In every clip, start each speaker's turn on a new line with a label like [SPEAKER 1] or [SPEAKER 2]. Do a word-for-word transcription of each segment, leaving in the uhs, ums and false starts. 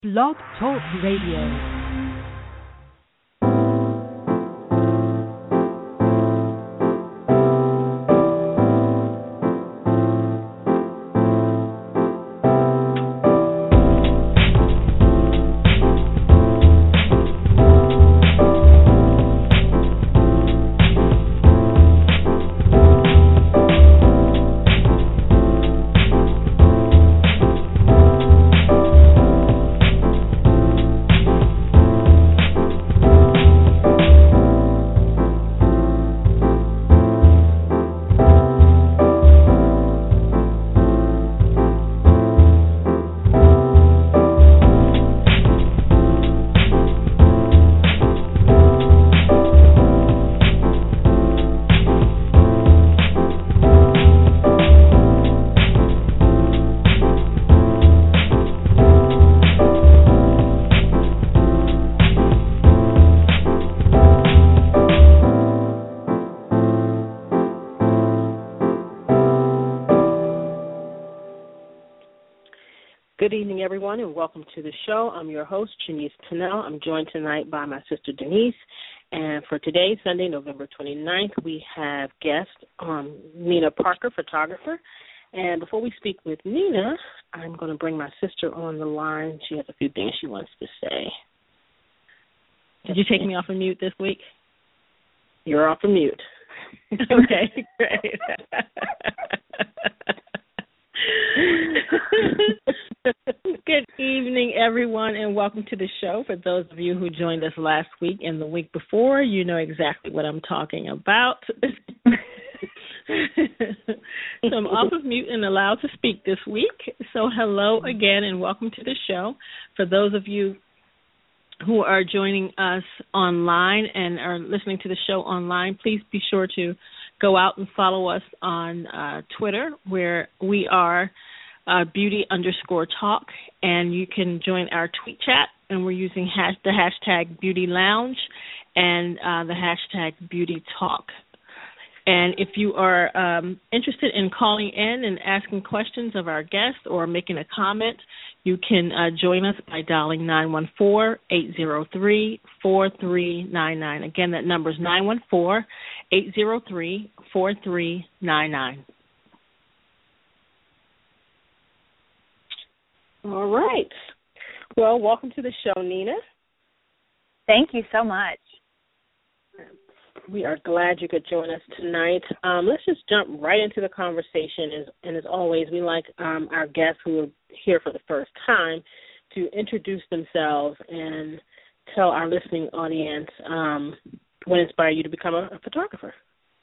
[SPEAKER 1] Blog Talk Radio. Good evening, everyone, and welcome to the show. I'm your host, Janice Pinnell. I'm joined tonight by my sister, Denise. And for today, Sunday, November twenty-ninth, we have guest um, Nina Parker, photographer. And before we speak with Nina, I'm going to bring my sister on the line. She has a few things she wants to say.
[SPEAKER 2] Did you take me off of mute this week?
[SPEAKER 1] You're off of mute.
[SPEAKER 2] Okay, great. Good evening, everyone, and welcome to the show. For those of you who joined us last week and the week before, you know exactly what I'm talking about. So I'm off of mute and allowed to speak this week. So hello again and welcome to the show. For those of you who are joining us online and are listening to the show online, please be sure to go out and follow us on uh, Twitter, where we are uh, beauty underscore talk, and you can join our tweet chat, and we're using hash, the hashtag beauty lounge and uh, the hashtag beauty talk. And if you are um, interested in calling in and asking questions of our guests or making a comment, you can uh, join us by dialing nine one four, eight zero three, four three nine nine. Again, that number is nine one four, eight zero three, four three nine nine.
[SPEAKER 1] All right. Well, welcome to the show, Nina.
[SPEAKER 3] Thank you so much.
[SPEAKER 1] We are glad you could join us tonight. Um, let's just jump right into the conversation. As, and as always, we like um, our guests who are here for the first time to introduce themselves and tell our listening audience um, what inspired you to become a, a photographer.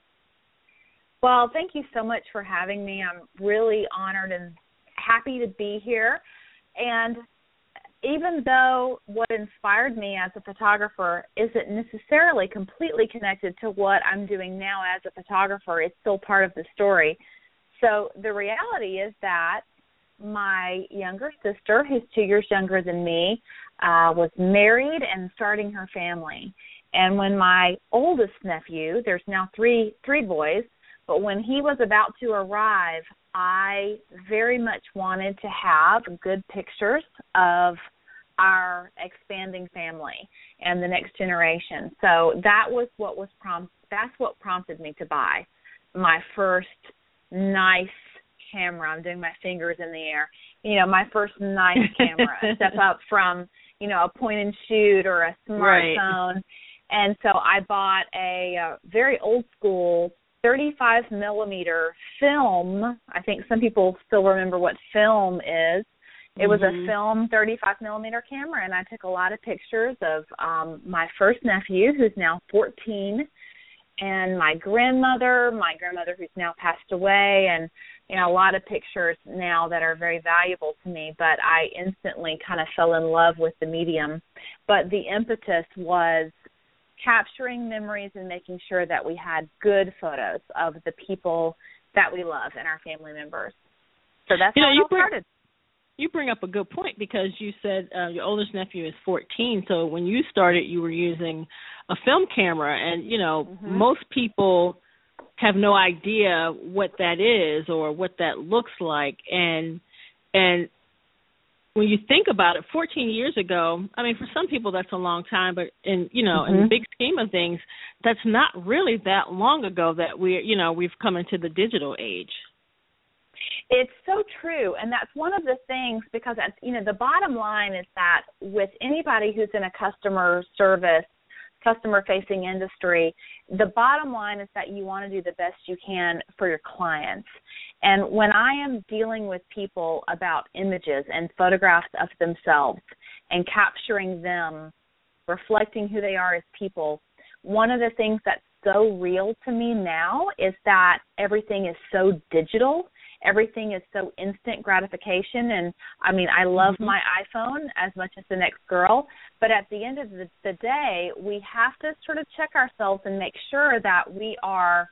[SPEAKER 3] Well, thank you so much for having me. I'm really honored and happy to be here. And even though what inspired me as a photographer isn't necessarily completely connected to what I'm doing now as a photographer, it's still part of the story. So the reality is that my younger sister, who's two years younger than me, uh, was married and starting her family. And when my oldest nephew, there's now three three boys, but when he was about to arrive, I very much wanted to have good pictures of our expanding family and the next generation. So that was what was prompt. That's what prompted me to buy my first nice camera. I'm doing my fingers in the air. You know, my first nice camera. Step up from, you know, a point and shoot or a smartphone. Right. And so I bought a, a very old school thirty-five millimeter film. I think some people still remember what film is. It was a film thirty-five millimeter camera, and I took a lot of pictures of um, my first nephew, who's now fourteen, and my grandmother, my grandmother who's now passed away, and, you know, a lot of pictures now that are very valuable to me, but I instantly kind of fell in love with the medium. But the impetus was capturing memories and making sure that we had good photos of the people that we love and our family members. So that's
[SPEAKER 2] you know,
[SPEAKER 3] how it all started.
[SPEAKER 2] You bring up a good point because you said uh, your oldest nephew is fourteen. So when you started, you were using a film camera, and you know mm-hmm. most people have no idea what that is or what that looks like. And and when you think about it, fourteen years ago, I mean, for some people that's a long time, but in, you know, mm-hmm. in the big scheme of things, that's not really that long ago that we, you know, we've come into the digital age.
[SPEAKER 3] It's so true, and that's one of the things, because, you know, the bottom line is that with anybody who's in a customer service, customer-facing industry, the bottom line is that you want to do the best you can for your clients. And when I am dealing with people about images and photographs of themselves and capturing them, reflecting who they are as people, one of the things that's so real to me now is that everything is so digital. Everything is so instant gratification, and, I mean, I love mm-hmm. my iPhone as much as the next girl, but at the end of the, the day, we have to sort of check ourselves and make sure that we are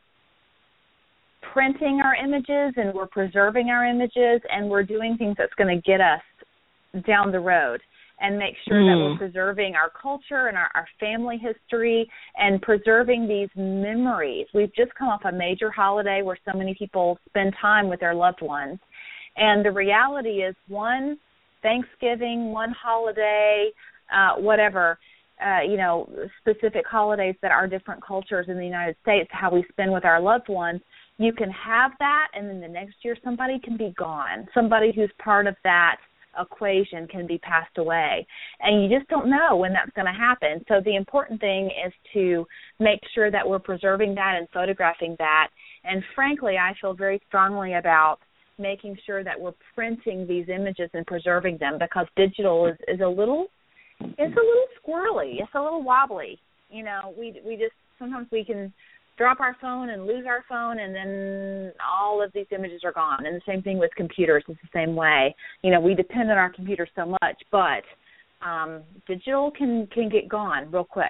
[SPEAKER 3] printing our images and we're preserving our images and we're doing things that's going to get us down the road, and make sure mm. that we're preserving our culture and our, our family history and preserving these memories. We've just come off a major holiday where so many people spend time with their loved ones. And the reality is one Thanksgiving, one holiday, uh, whatever, uh, you know, specific holidays that are different cultures in the United States, how we spend with our loved ones, you can have that, and then the next year somebody can be gone. Somebody who's part of that equation can be passed away, and you just don't know when that's going to happen. So the important thing is to make sure that we're preserving that and photographing that. And frankly, I feel very strongly about making sure that we're printing these images and preserving them, because digital is, is a little it's a little squirrely, it's a little wobbly. You know, we we just sometimes we can drop our phone and lose our phone, and then all of these images are gone. And the same thing with computers. It's the same way. You know, we depend on our computers so much, but um, digital can, can get gone real quick.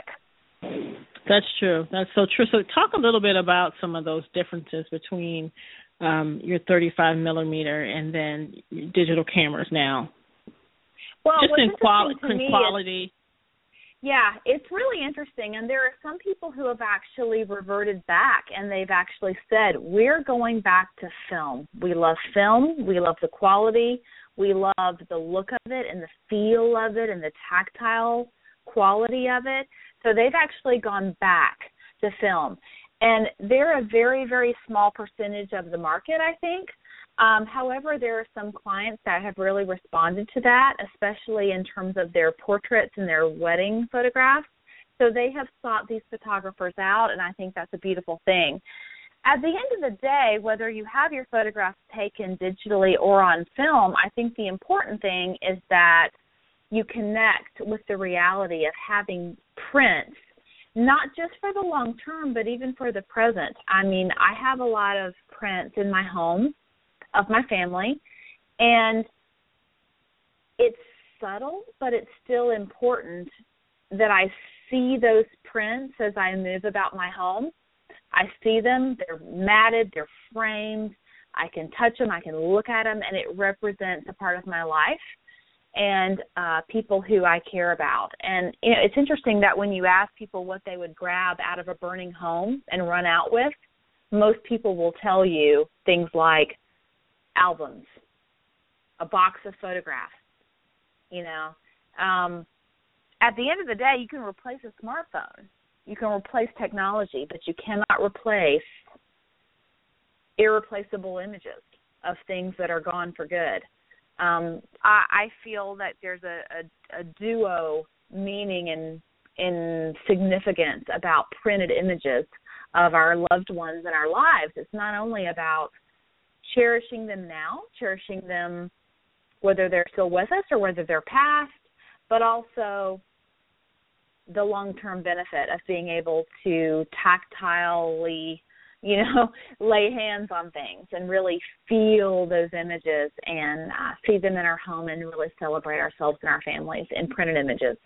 [SPEAKER 2] That's true. That's so true. So talk a little bit about some of those differences between um, your thirty-five millimeter and then your digital cameras now.
[SPEAKER 3] Well,
[SPEAKER 2] just in, quali- in
[SPEAKER 3] quality. Is- Yeah, it's really interesting, and there are some people who have actually reverted back, and they've actually said, we're going back to film. We love film. We love the quality. We love the look of it and the feel of it and the tactile quality of it. So they've actually gone back to film, and they're a very, very small percentage of the market, I think. Um, however, there are some clients that have really responded to that, especially in terms of their portraits and their wedding photographs. So they have sought these photographers out, and I think that's a beautiful thing. At the end of the day, whether you have your photographs taken digitally or on film, I think the important thing is that you connect with the reality of having prints, not just for the long term, but even for the present. I mean, I have a lot of prints in my home of my family, and it's subtle, but it's still important that I see those prints as I move about my home. I see them, they're matted, they're framed, I can touch them, I can look at them, and it represents a part of my life and uh, people who I care about. And you know, it's interesting that when you ask people what they would grab out of a burning home and run out with, most people will tell you things like albums, a box of photographs, you know. Um, at the end of the day, you can replace a smartphone. You can replace technology, but you cannot replace irreplaceable images of things that are gone for good. Um, I, I feel that there's a, a, a duo meaning and, and significance about printed images of our loved ones in our lives. It's not only about cherishing them now, cherishing them whether they're still with us or whether they're past, but also the long-term benefit of being able to tactilely, you know, lay hands on things and really feel those images and uh, see them in our home and really celebrate ourselves and our families in printed images.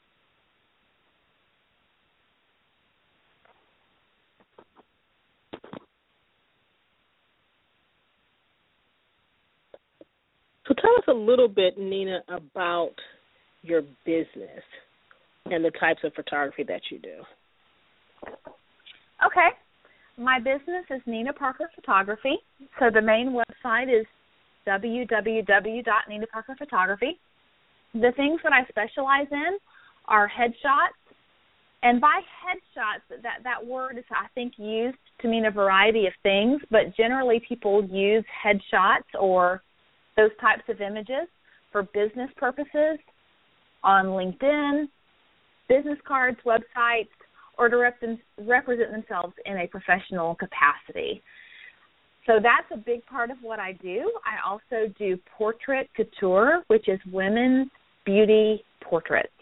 [SPEAKER 1] So tell us a little bit, Nina, about your business and the types of photography that you do.
[SPEAKER 3] Okay. My business is Nina Parker Photography. So the main website is w w w dot nina parker photography. the things that I specialize in are headshots. And by headshots, that, that word is, I think, used to mean a variety of things, but generally people use headshots or those types of images for business purposes on LinkedIn, business cards, websites, or to rep them, represent themselves in a professional capacity. So that's a big part of what I do. I also do portrait couture, which is women's beauty portraits.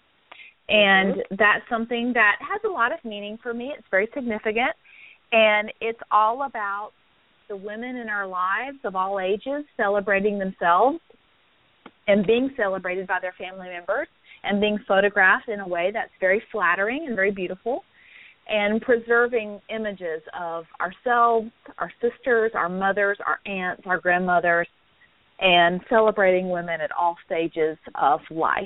[SPEAKER 3] And mm-hmm. that's something that has a lot of meaning for me. It's very significant. And it's all about the women in our lives of all ages celebrating themselves and being celebrated by their family members and being photographed in a way that's very flattering and very beautiful, and preserving images of ourselves, our sisters, our mothers, our aunts, our grandmothers, and celebrating women at all stages of life.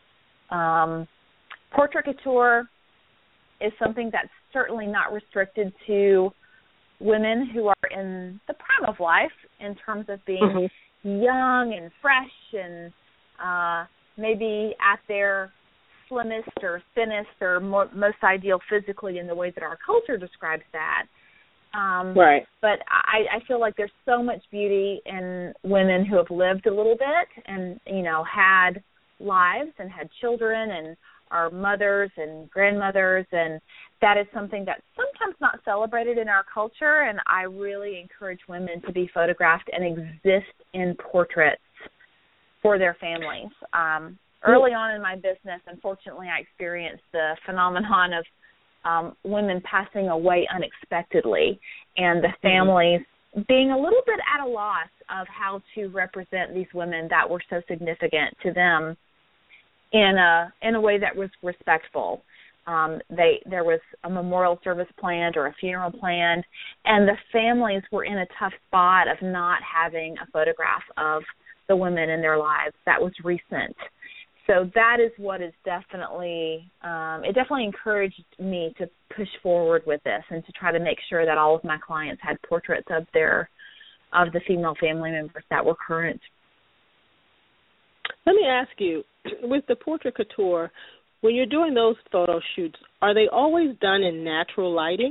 [SPEAKER 3] Um, portrait couture is something that's certainly not restricted to women who are in the prime of life in terms of being mm-hmm. young and fresh and uh, maybe at their slimmest or thinnest or more, most ideal physically in the way that our culture describes that. Um,
[SPEAKER 1] right.
[SPEAKER 3] But I, I feel like there's so much beauty in women who have lived a little bit and, you know, had lives and had children and are mothers and grandmothers, and that is something that's sometimes not celebrated in our culture, and I really encourage women to be photographed and exist in portraits for their families. Um, early on in my business, unfortunately, I experienced the phenomenon of um, women passing away unexpectedly and the families mm-hmm. being a little bit at a loss of how to represent these women that were so significant to them in a in a way that was respectful. Um, they there was a memorial service planned or a funeral planned, and the families were in a tough spot of not having a photograph of the women in their lives. That was recent. So that is what is definitely, um, it definitely encouraged me to push forward with this and to try to make sure that all of my clients had portraits of their, of the female family members that were current.
[SPEAKER 1] Let me ask you, with the portrait couture, when you're doing those photo shoots, are they always done in natural lighting?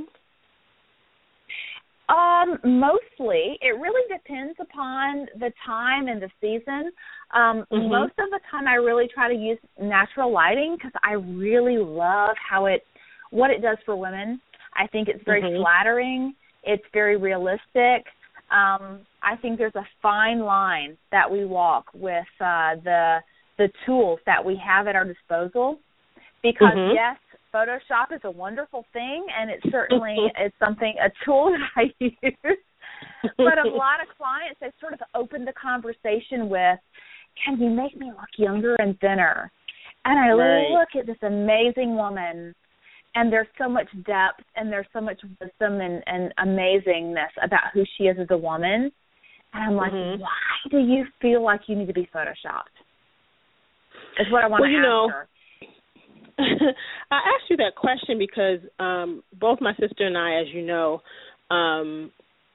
[SPEAKER 3] Um, mostly. It really depends upon the time and the season. Um, mm-hmm. Most of the time I really try to use natural lighting because I really love how it, what it does for women. I think it's very mm-hmm. flattering. It's very realistic. Um, I think there's a fine line that we walk with uh, the the tools that we have at our disposal. Because, mm-hmm. yes, Photoshop is a wonderful thing, and it certainly is something, a tool that I use. But a lot of clients, they sort of open the conversation with, can you make me look younger and thinner? And I right. look at this amazing woman, and there's so much depth and there's so much wisdom and, and amazingness about who she is as a woman. And I'm like, mm-hmm. why do you feel like you need to be Photoshopped? Is what I want
[SPEAKER 1] well,
[SPEAKER 3] to
[SPEAKER 1] you
[SPEAKER 3] ask
[SPEAKER 1] know,
[SPEAKER 3] her.
[SPEAKER 1] I asked you that question because um, both my sister and I, as you know, um,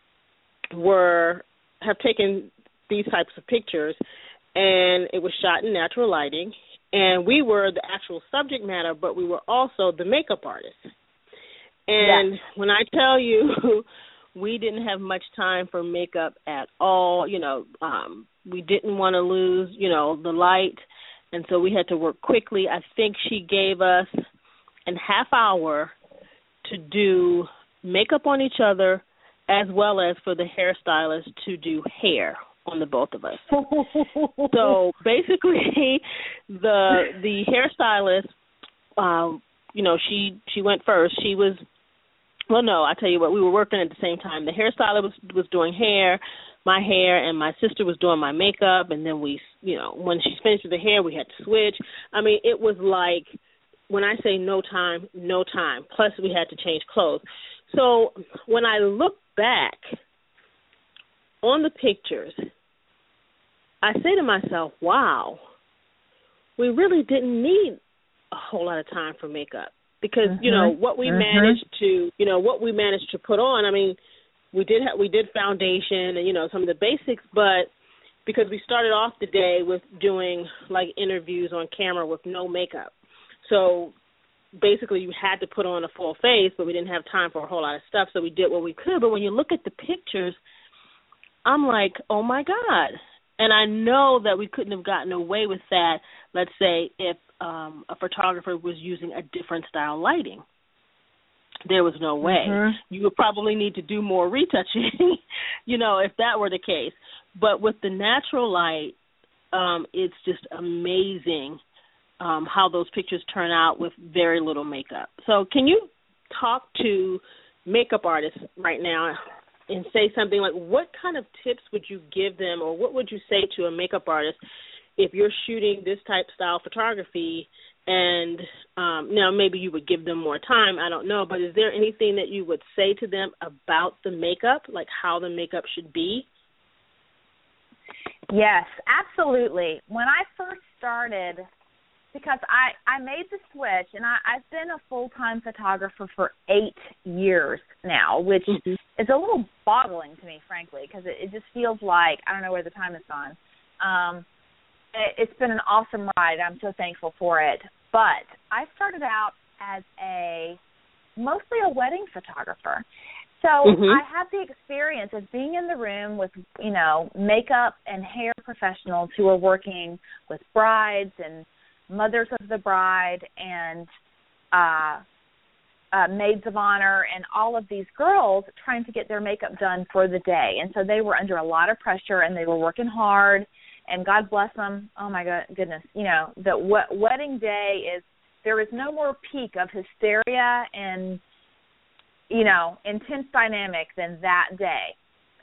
[SPEAKER 1] were have taken these types of pictures, and it was shot in natural lighting, and we were the actual subject matter, but we were also the makeup artists. And yes. when I tell you we didn't have much time for makeup at all, you know, um, we didn't want to lose, you know, the light, and so we had to work quickly. I think she gave us a half hour to do makeup on each other as well as for the hairstylist to do hair on the both of us. So basically the the hairstylist, um, you know, she, she went first. She was, well, no, I tell you what, we were working at the same time. The hairstylist was, was doing hair, my hair, and my sister was doing my makeup, and then we, you know, when she finished with the hair, we had to switch. I mean, it was like, when I say no time, no time, plus we had to change clothes. So when I look back on the pictures, I say to myself, wow, we really didn't need a whole lot of time for makeup because, mm-hmm. you know, what we mm-hmm. managed to, you know, what we managed to put on, I mean, we did have, we did foundation and, you know, some of the basics, but because we started off the day with doing, like, interviews on camera with no makeup. So basically you had to put on a full face, but we didn't have time for a whole lot of stuff, so we did what we could. But when you look at the pictures, I'm like, oh, my God. And I know that we couldn't have gotten away with that, let's say, if um, a photographer was using a different style lighting. There was no way. Mm-hmm. You would probably need to do more retouching, you know, if that were the case. But with the natural light, um, it's just amazing Um, how those pictures turn out with very little makeup. So can you talk to makeup artists right now and say something like, what kind of tips would you give them, or what would you say to a makeup artist if you're shooting this type style photography and um, now maybe you would give them more time, I don't know, but is there anything that you would say to them about the makeup, like how the makeup should be?
[SPEAKER 3] Yes, absolutely. When I first started, because I, I made the switch, and I, I've been a full-time photographer for eight years now, which mm-hmm. is a little boggling to me, frankly, because it, it just feels like, I don't know where the time has gone. Um, it, it's been an awesome ride. I'm so thankful for it. But I started out as a mostly a wedding photographer. So mm-hmm. I have the experience of being in the room with, you know, makeup and hair professionals who are working with brides and mothers of the bride and uh, uh, maids of honor and all of these girls trying to get their makeup done for the day. And so they were under a lot of pressure, and they were working hard, and God bless them. Oh, my God, goodness. You know, the we- wedding day is, there is no more peak of hysteria and, you know, intense dynamic than that day.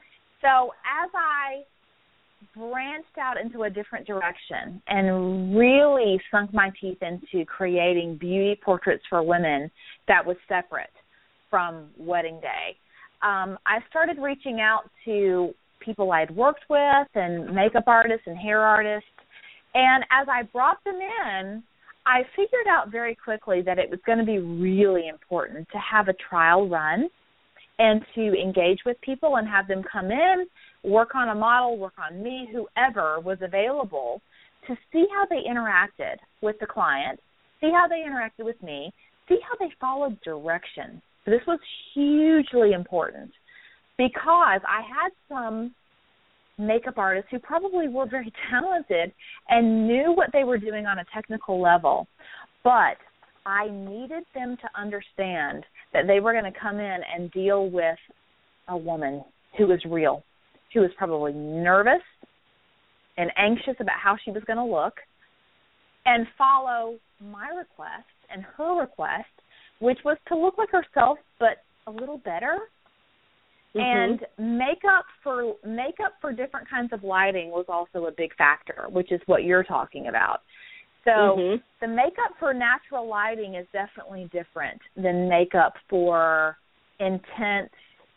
[SPEAKER 3] So as I branched out into a different direction and really sunk my teeth into creating beauty portraits for women that was separate from wedding day, um, I started reaching out to people I'd worked with and makeup artists and hair artists. And as I brought them in, I figured out very quickly that it was going to be really important to have a trial run and to engage with people and have them come in, work on a model, work on me, whoever was available, to see how they interacted with the client, see how they interacted with me, see how they followed direction. So this was hugely important because I had some makeup artists who probably were very talented and knew what they were doing on a technical level, but I needed them to understand that they were going to come in and deal with a woman who was real, who was probably nervous and anxious about how she was going to look, and follow my request and her request, which was to look like herself but a little better. Mm-hmm. And makeup for makeup for different kinds of lighting was also a big factor, which is what you're talking about. So mm-hmm. the makeup for natural lighting is definitely different than makeup for intense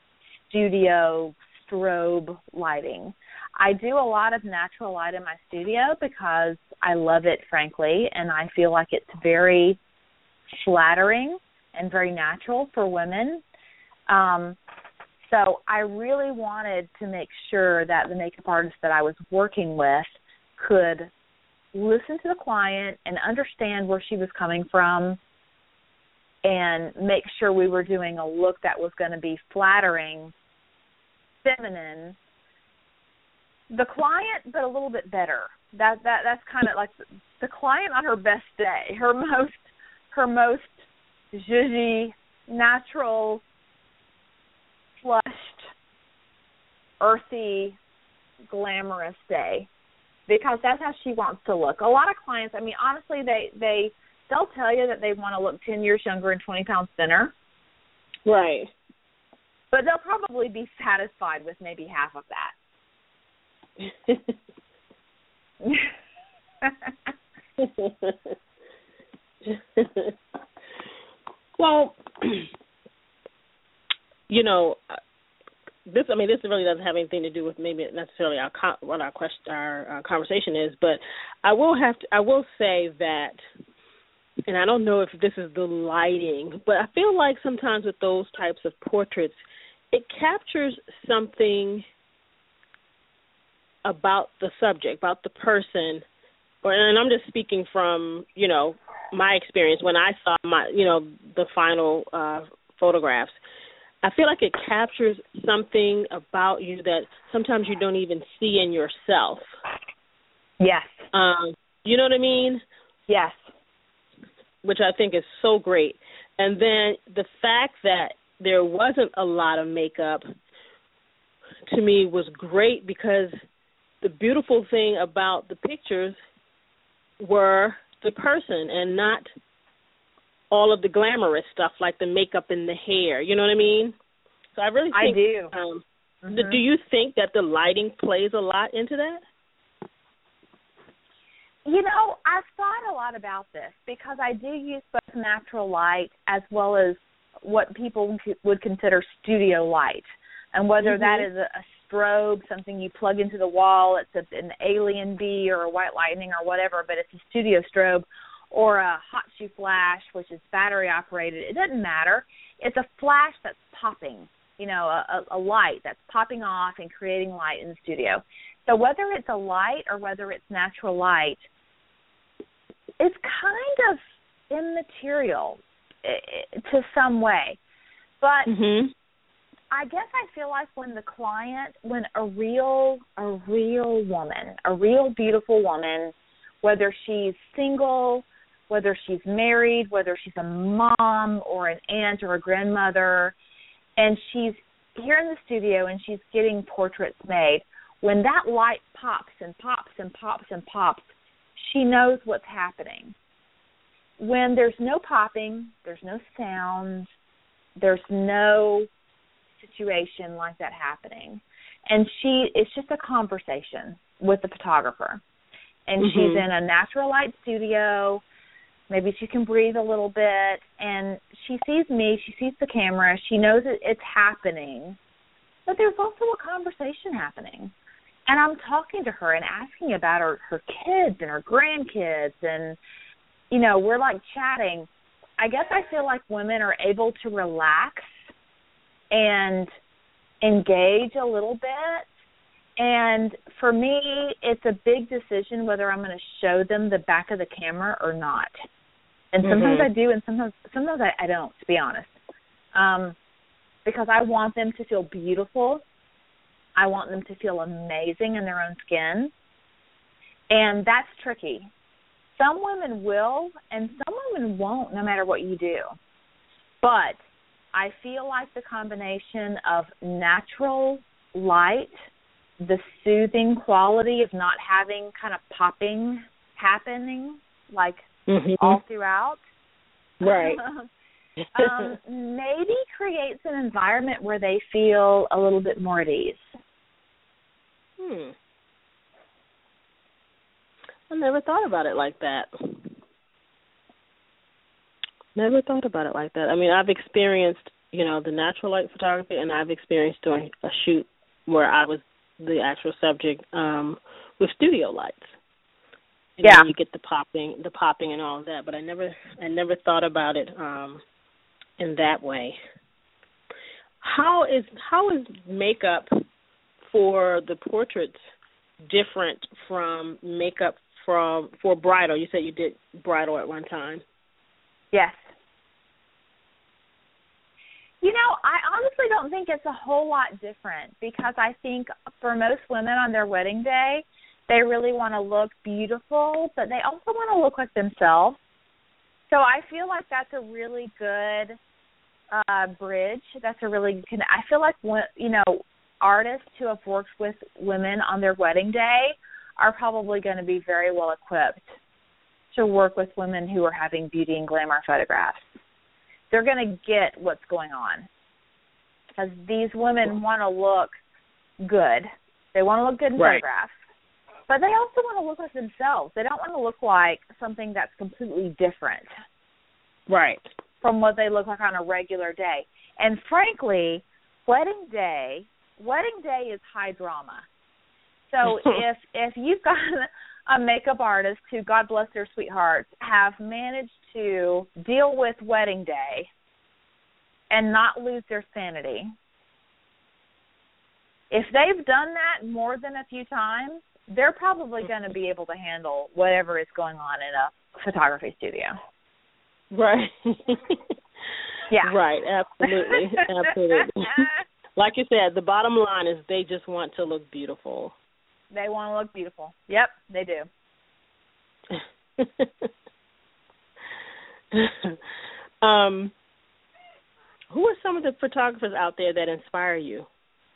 [SPEAKER 3] studio strobe lighting. I do a lot of natural light in my studio because I love it, frankly, and I feel like it's very flattering and very natural for women. Um, so I really wanted to make sure that the makeup artist that I was working with could listen to the client and understand where she was coming from and make sure we were doing a look that was going to be flattering, feminine, the client, but a little bit better. That that that's kind of like the client on her best day, her most her most zhuzhy, natural, flushed, earthy, glamorous day, because that's how she wants to look. A lot of clients, I mean, honestly, they they they'll tell you that they want to look ten years younger and twenty pounds thinner,
[SPEAKER 1] right?
[SPEAKER 3] But they'll probably be satisfied with maybe half of that.
[SPEAKER 1] Well, you know, this. I mean, this really doesn't have anything to do with maybe necessarily our what our question, our uh, conversation is. But I will have to. I will say that, and I don't know if this is the lighting, but I feel like sometimes with those types of portraits, it captures something about the subject, about the person, or, and I'm just speaking from, you know, my experience when I saw my, you know, the final uh, photographs. I feel like it captures something about you that sometimes you don't even see in yourself.
[SPEAKER 3] Yes.
[SPEAKER 1] Um, you know what I mean?
[SPEAKER 3] Yes.
[SPEAKER 1] Which I think is so great. And then the fact that there wasn't a lot of makeup to me was great, because the beautiful thing about the pictures were the person and not all of the glamorous stuff like the makeup and the hair. You know what I mean? So I really think.
[SPEAKER 3] I do.
[SPEAKER 1] Um,
[SPEAKER 3] mm-hmm.
[SPEAKER 1] Do you think that the lighting plays a lot into that?
[SPEAKER 3] You know, I've thought a lot about this, because I do use both natural light as well as what people would consider studio light. And whether
[SPEAKER 1] mm-hmm.
[SPEAKER 3] that is a, a strobe, something you plug into the wall, it's a, an alien bee or a white lightning or whatever, but it's a studio strobe, or a hot shoe flash, which is battery operated. It doesn't matter. It's a flash that's popping, you know, a, a light that's popping off and creating light in the studio. So whether it's a light or whether it's natural light, it's kind of immaterial to some way. But
[SPEAKER 1] mm-hmm.
[SPEAKER 3] I guess I feel like when the client, when a real, a real woman, a real beautiful woman, whether she's single, whether she's married, whether she's a mom or an aunt or a grandmother, and she's here in the studio and she's getting portraits made, when that light pops and pops and pops and pops, she knows what's happening. When there's no popping, there's no sound, there's no situation like that happening. And she, it's just a conversation with the photographer. And mm-hmm. she's in a natural light studio. Maybe she can breathe a little bit. And she sees me. She sees the camera. She knows that it's happening. But there's also a conversation happening. And I'm talking to her and asking about her, her kids and her grandkids. And, you know, we're like chatting. I guess I feel like women are able to relax and engage a little bit. And for me, it's a big decision whether I'm going to show them the back of the camera or not. And sometimes mm-hmm. I do, and sometimes sometimes I, I don't, to be honest, um, because I want them to feel beautiful. I want them to feel amazing in their own skin. And that's tricky. Some women will, and some women won't, no matter what you do. But I feel like the combination of natural light, the soothing quality of not having kind of popping happening, like mm-hmm. all throughout,
[SPEAKER 1] right?
[SPEAKER 3] um, maybe creates an environment where they feel a little bit more at ease.
[SPEAKER 1] Hmm. I never thought about it like that. Never thought about it like that. I mean, I've experienced, you know, the natural light photography, and I've experienced doing a shoot where I was the actual subject um, with studio lights. You
[SPEAKER 3] yeah,
[SPEAKER 1] know, you get the popping, the popping, and all of that. But I never, I never thought about it um, in that way. How is how is makeup for the portraits different from makeup from for bridal? You said you did bridal at one time.
[SPEAKER 3] Yes. You know, I honestly don't think it's a whole lot different, because I think for most women on their wedding day, they really want to look beautiful, but they also want to look like themselves. So I feel like that's a really good uh, bridge. That's a really, I feel like, you know, artists who have worked with women on their wedding day are probably going to be very well equipped to work with women who are having beauty and glamour photographs. They're going to get what's going on, because these women want to look good. They want to look good in
[SPEAKER 1] right.
[SPEAKER 3] photographs, but they also want to look like themselves. They don't want to look like something that's completely different
[SPEAKER 1] right.
[SPEAKER 3] from what they look like on a regular day. And frankly, wedding day, wedding day is high drama. So if if you've got a makeup artist who, God bless their sweethearts, have managed to deal with wedding day and not lose their sanity, if they've done that more than a few times, they're probably going to be able to handle whatever is going on in a photography studio.
[SPEAKER 1] Right.
[SPEAKER 3] Yeah.
[SPEAKER 1] Right, absolutely. Absolutely. Like you said, the bottom line is they just want to look beautiful.
[SPEAKER 3] They want to look beautiful. Yep, they
[SPEAKER 1] do. um, who are some of the photographers out there that inspire you?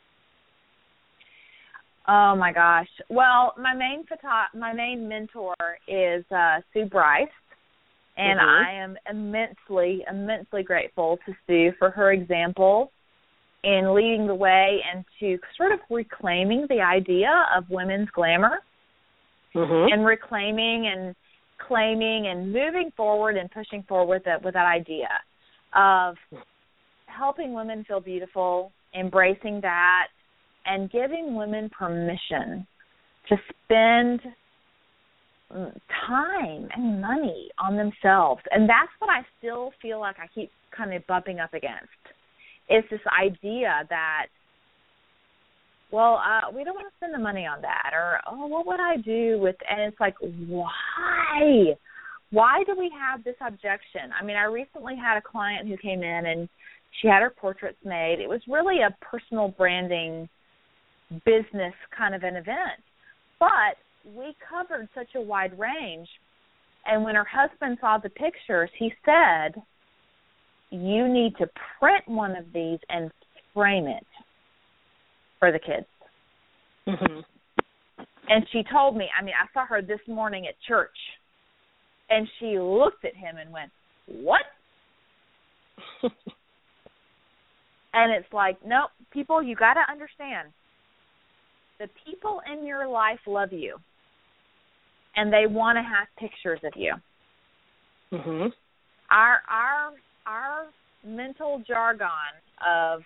[SPEAKER 3] Oh my gosh! Well, my main photo- my main mentor is uh, Sue Bryce, and
[SPEAKER 1] mm-hmm.
[SPEAKER 3] I am immensely, immensely grateful to Sue for her example in leading the way and to sort of reclaiming the idea of women's glamour,
[SPEAKER 1] mm-hmm.
[SPEAKER 3] and reclaiming and claiming and moving forward and pushing forward with that with that idea of helping women feel beautiful, embracing that, and giving women permission to spend time and money on themselves. And that's what I still feel like I keep kind of bumping up against. It's this idea that, well, uh, we don't want to spend the money on that, or, oh, what would I do with, and it's like, why? Why do we have this objection? I mean, I recently had a client who came in and she had her portraits made. It was really a personal branding business kind of an event, but we covered such a wide range, and when her husband saw the pictures, he said, you need to print one of these and frame it for the kids.
[SPEAKER 1] Mm-hmm.
[SPEAKER 3] And she told me, I mean, I saw her this morning at church, and she looked at him and went, what? And it's like, no, people, you got to understand, the people in your life love you, and they want to have pictures of you.
[SPEAKER 1] Mm-hmm.
[SPEAKER 3] Our our our mental jargon of,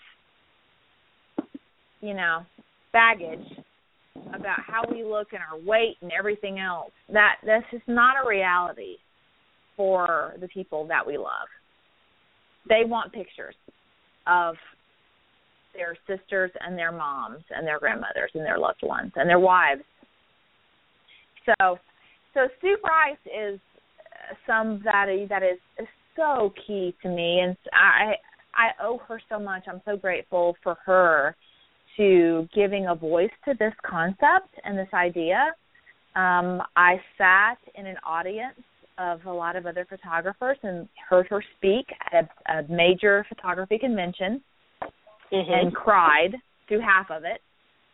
[SPEAKER 3] you know, baggage about how we look and our weight and everything else, that this is not a reality for the people that we love. They want pictures of their sisters and their moms and their grandmothers and their loved ones and their wives. So, so Sue Bryce is somebody that is, is so key to me, and I I owe her so much. I'm so grateful for her to giving a voice to this concept and this idea. Um, I sat in an audience of a lot of other photographers and heard her speak at a, a major photography convention. Mm-hmm. And cried through half of it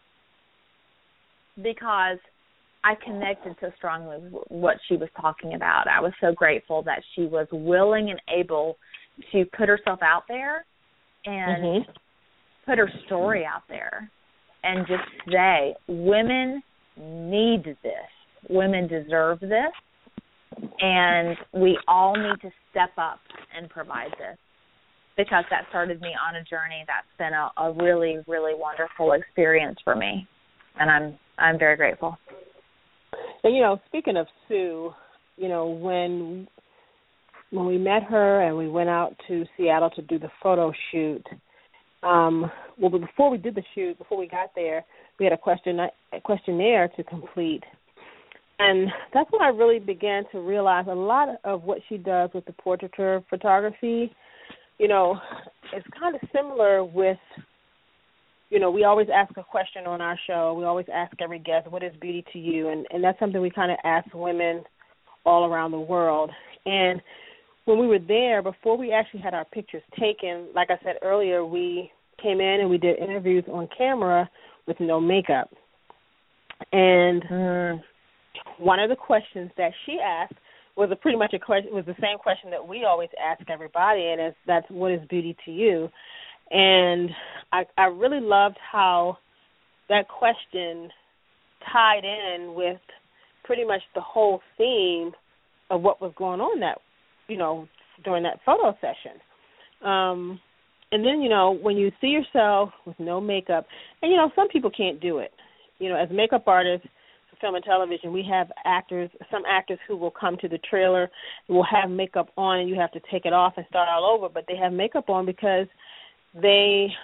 [SPEAKER 3] because I connected so strongly with what she was talking about. I was so grateful that she was willing and able to put herself out there and mm-hmm. put her story out there and just say, women need this. Women deserve this. And we all need to step up and provide this. Because that started me on a journey that's been a, a really, really wonderful experience for me, and I'm I'm very grateful.
[SPEAKER 1] And you know, speaking of Sue, you know, when when we met her and we went out to Seattle to do the photo shoot, um, well, before we did the shoot, before we got there, we had a question a questionnaire to complete, and that's when I really began to realize a lot of what she does with the portraiture photography. You know, it's kind of similar with, you know, we always ask a question on our show. We always ask every guest, what is beauty to you? And, and that's something we kind of ask women all around the world. And when we were there, before we actually had our pictures taken, like I said earlier, we came in and we did interviews on camera with no makeup. And mm. one of the questions that she asked was a pretty much a question, was the same question that we always ask everybody, and it's, that's what is beauty to you? And I, I really loved how that question tied in with pretty much the whole theme of what was going on that, you know, during that photo session. Um, and then, you know, when you see yourself with no makeup, and, you know, some people can't do it. You know, as makeup artists, film and television, we have actors, some actors who will come to the trailer and will have makeup on and you have to take it off and start all over, but they have makeup on because they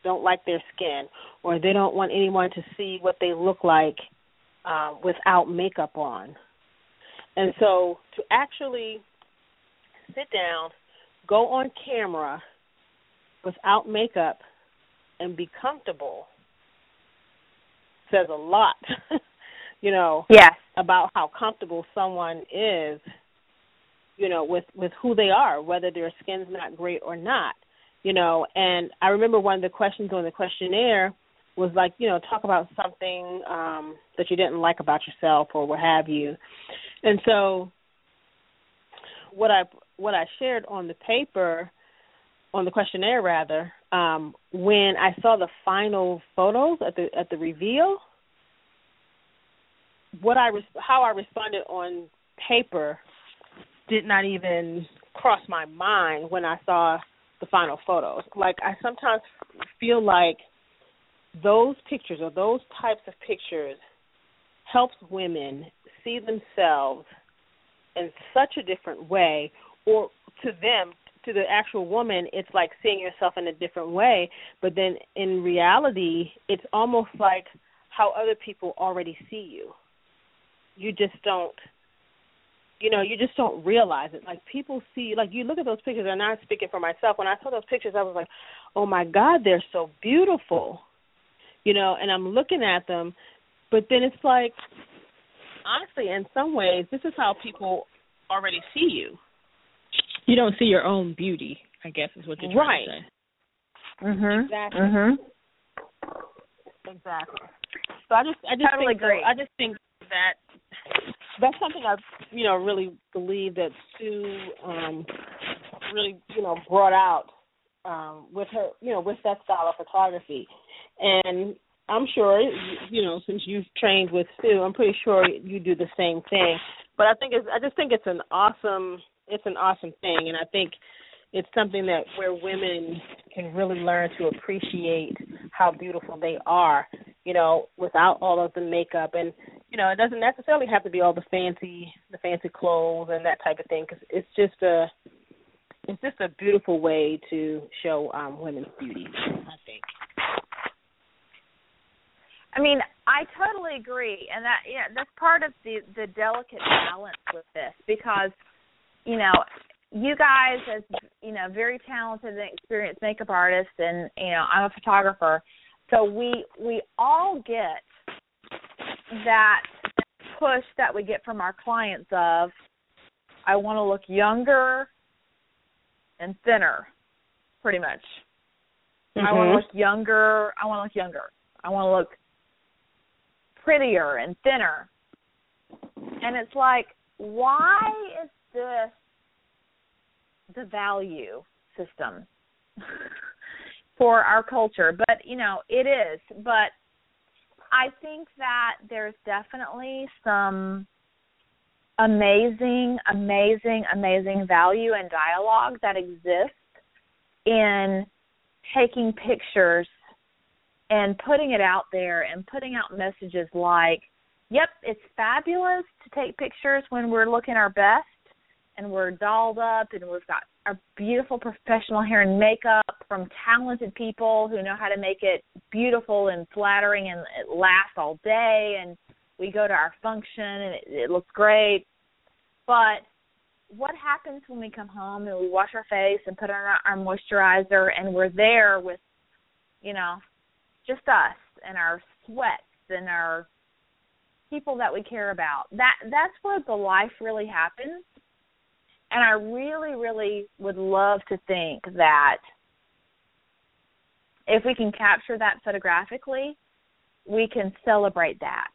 [SPEAKER 1] don't like their skin, or they don't want anyone to see what they look like uh, without makeup on. And so to actually sit down, go on camera without makeup, and be comfortable says a lot, you know,
[SPEAKER 3] yes.
[SPEAKER 1] about how comfortable someone is, you know, with, with who they are, whether their skin's not great or not, you know. And I remember one of the questions on the questionnaire was like, you know, talk about something um, that you didn't like about yourself or what have you. And so what I what I shared on the paper, on the questionnaire rather, um, when I saw the final photos at the at the reveal, what I res- how I responded on paper did not even cross my mind when I saw the final photos. Like, I sometimes feel like those pictures or those types of pictures helps women see themselves in such a different way, or to them, to the actual woman, it's like seeing yourself in a different way. But then in reality, it's almost like how other people already see you. You just don't, you know, you just don't realize it. Like, people see, like, you look at those pictures, and I'm speaking for myself. When I saw those pictures, I was like, oh, my God, they're so beautiful, you know, and I'm looking at them. But then it's like, honestly, in some ways, this is how people already see you.
[SPEAKER 2] You don't see your own beauty, I guess, is what you're trying
[SPEAKER 1] right.
[SPEAKER 2] to say.
[SPEAKER 3] Mhm.
[SPEAKER 1] Exactly.
[SPEAKER 3] Mhm.
[SPEAKER 1] Exactly. So I just, I just
[SPEAKER 3] totally
[SPEAKER 1] think,
[SPEAKER 3] agree.
[SPEAKER 1] so, I just think that that's something I, you know, really believe that Sue um, really, you know, brought out um, with her, you know, with that style of photography. And I'm sure, you know, since you've trained with Sue, I'm pretty sure you do the same thing. But I think it's, I just think it's an awesome, it's an awesome thing, and I think it's something that where women can really learn to appreciate how beautiful they are, you know, without all of the makeup. And, you know, it doesn't necessarily have to be all the fancy, the fancy clothes and that type of thing, because it's just a, it's just a beautiful way to show um, women's beauty, I think.
[SPEAKER 3] I mean, I totally agree, and that yeah, that's part of the the delicate balance with this, because, you know, you guys, as, you know, very talented and experienced makeup artists, and, you know, I'm a photographer, so we we all get that push that we get from our clients of, I want to look younger and thinner, pretty much. Mm-hmm. I want to look younger. I want to look younger. I want to look prettier and thinner. And it's like, why is this the value system for our culture? But, you know, it is. But I think that there's definitely some amazing, amazing, amazing value and dialogue that exists in taking pictures and putting it out there and putting out messages like, yep, it's fabulous to take pictures when we're looking our best and we're dolled up and we've got our beautiful professional hair and makeup from talented people who know how to make it beautiful and flattering and it lasts all day, and we go to our function and it, it looks great. But what happens when we come home and we wash our face and put on our, our moisturizer and we're there with, you know, just us and our sweats and our people that we care about? That that's where the life really happens. And I really, really would love to think that if we can capture that photographically, we can celebrate that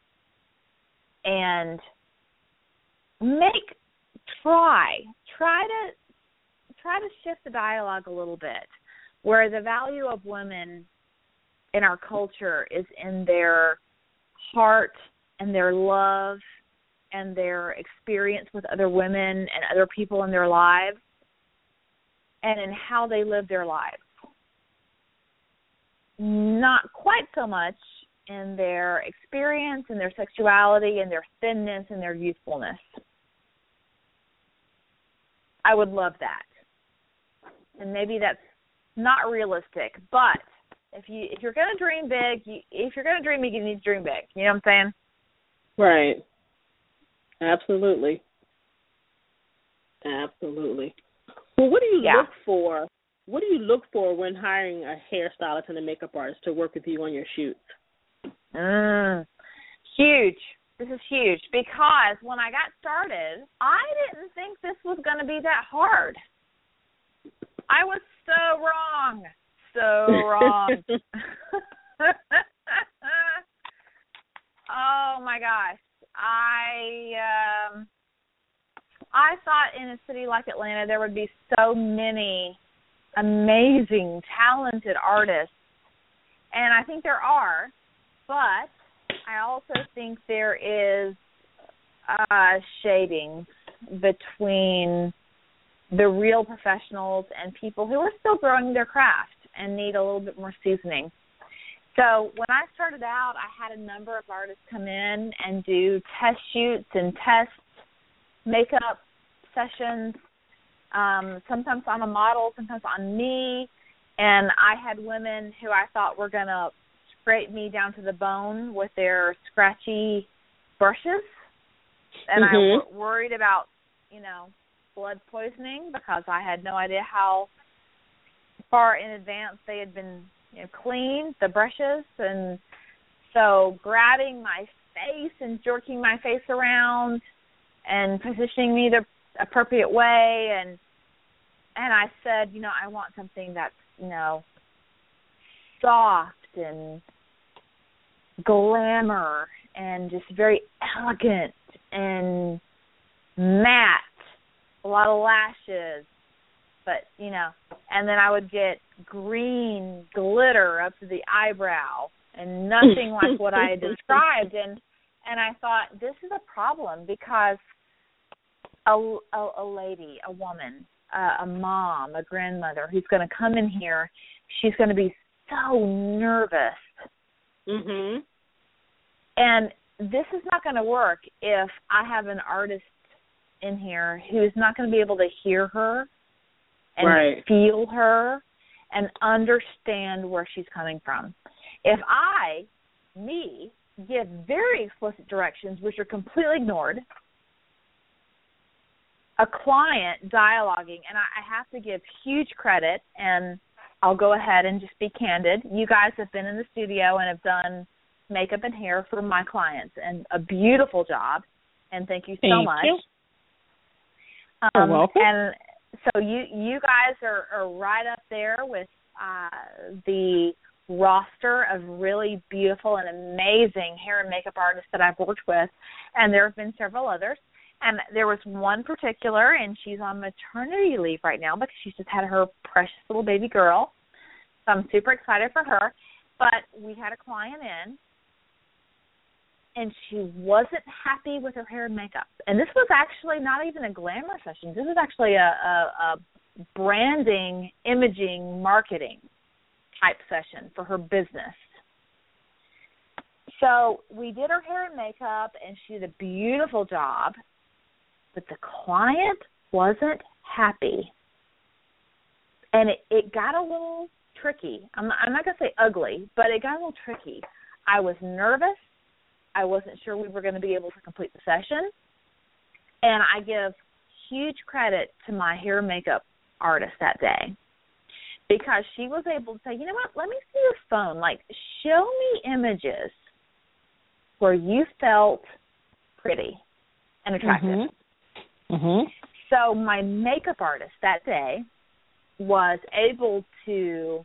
[SPEAKER 3] and make try try to try to shift the dialogue a little bit, where the value of women in our culture is in their heart and their love and their experience with other women and other people in their lives, and in how they live their lives. Not quite so much in their experience and their sexuality and their thinness and their youthfulness. I would love that. And maybe that's not realistic, but If you if you're gonna dream big, you, if you're gonna dream big, you need to dream big. You know what I'm saying?
[SPEAKER 1] Right. Absolutely. Absolutely. Well, what do you
[SPEAKER 3] yeah.
[SPEAKER 1] look for? What do you look for when hiring a hairstylist and a makeup artist to work with you on your shoots?
[SPEAKER 3] Mm, huge. This is huge because when I got started, I didn't think this was going to be that hard. I was so wrong. So wrong. Oh, my gosh. I um, I thought in a city like Atlanta there would be so many amazing, talented artists, and I think there are, but I also think there is uh, shading between the real professionals and people who are still growing their craft and need a little bit more seasoning. So when I started out, I had a number of artists come in and do test shoots and test makeup sessions, um, sometimes on a model, sometimes on me, and I had women who I thought were going to scrape me down to the bone with their scratchy brushes, and mm-hmm. I w- worried about, you know, blood poisoning because I had no idea how far in advance they had been, you know, cleaned, the brushes, and so grabbing my face and jerking my face around and positioning me the appropriate way, and and I said, you know, I want something that's, you know, soft and glamour and just very elegant and matte, a lot of lashes, but, you know, and then I would get green glitter up to the eyebrow and nothing like what I had described, and and I thought, this is a problem because a, a, a lady, a woman, uh, a mom, a grandmother who's going to come in here, she's going to be so nervous.
[SPEAKER 1] Mhm.
[SPEAKER 3] And this is not going to work if I have an artist in here who is not going to be able to hear her and
[SPEAKER 1] right.
[SPEAKER 3] feel her and understand where she's coming from. If I, me, give very explicit directions which are completely ignored, a client dialoguing, and I, I have to give huge credit, and I'll go ahead and just be candid. You guys have been in the studio and have done makeup and hair for my clients, and a beautiful job, and thank you so
[SPEAKER 2] thank
[SPEAKER 3] much.
[SPEAKER 2] You.
[SPEAKER 3] Um,
[SPEAKER 2] You're welcome.
[SPEAKER 3] And so you you guys are, are right up there with uh, the roster of really beautiful and amazing hair and makeup artists that I've worked with, and there have been several others. And there was one particular, and she's on maternity leave right now because she's just had her precious little baby girl. So I'm super excited for her. But we had a client in, and she wasn't happy with her hair and makeup. And this was actually not even a glamour session. This was actually a, a, a branding, imaging, marketing type session for her business. So we did her hair and makeup, and she did a beautiful job. But the client wasn't happy. And it, it got a little tricky. I'm not, I'm not going to say ugly, but it got a little tricky. I was nervous. I wasn't sure we were going to be able to complete the session. And I give huge credit to my hair and makeup artist that day because she was able to say, you know what, let me see your phone. Like, show me images where you felt pretty and attractive.
[SPEAKER 2] Mm-hmm. Mm-hmm.
[SPEAKER 3] So my makeup artist that day was able to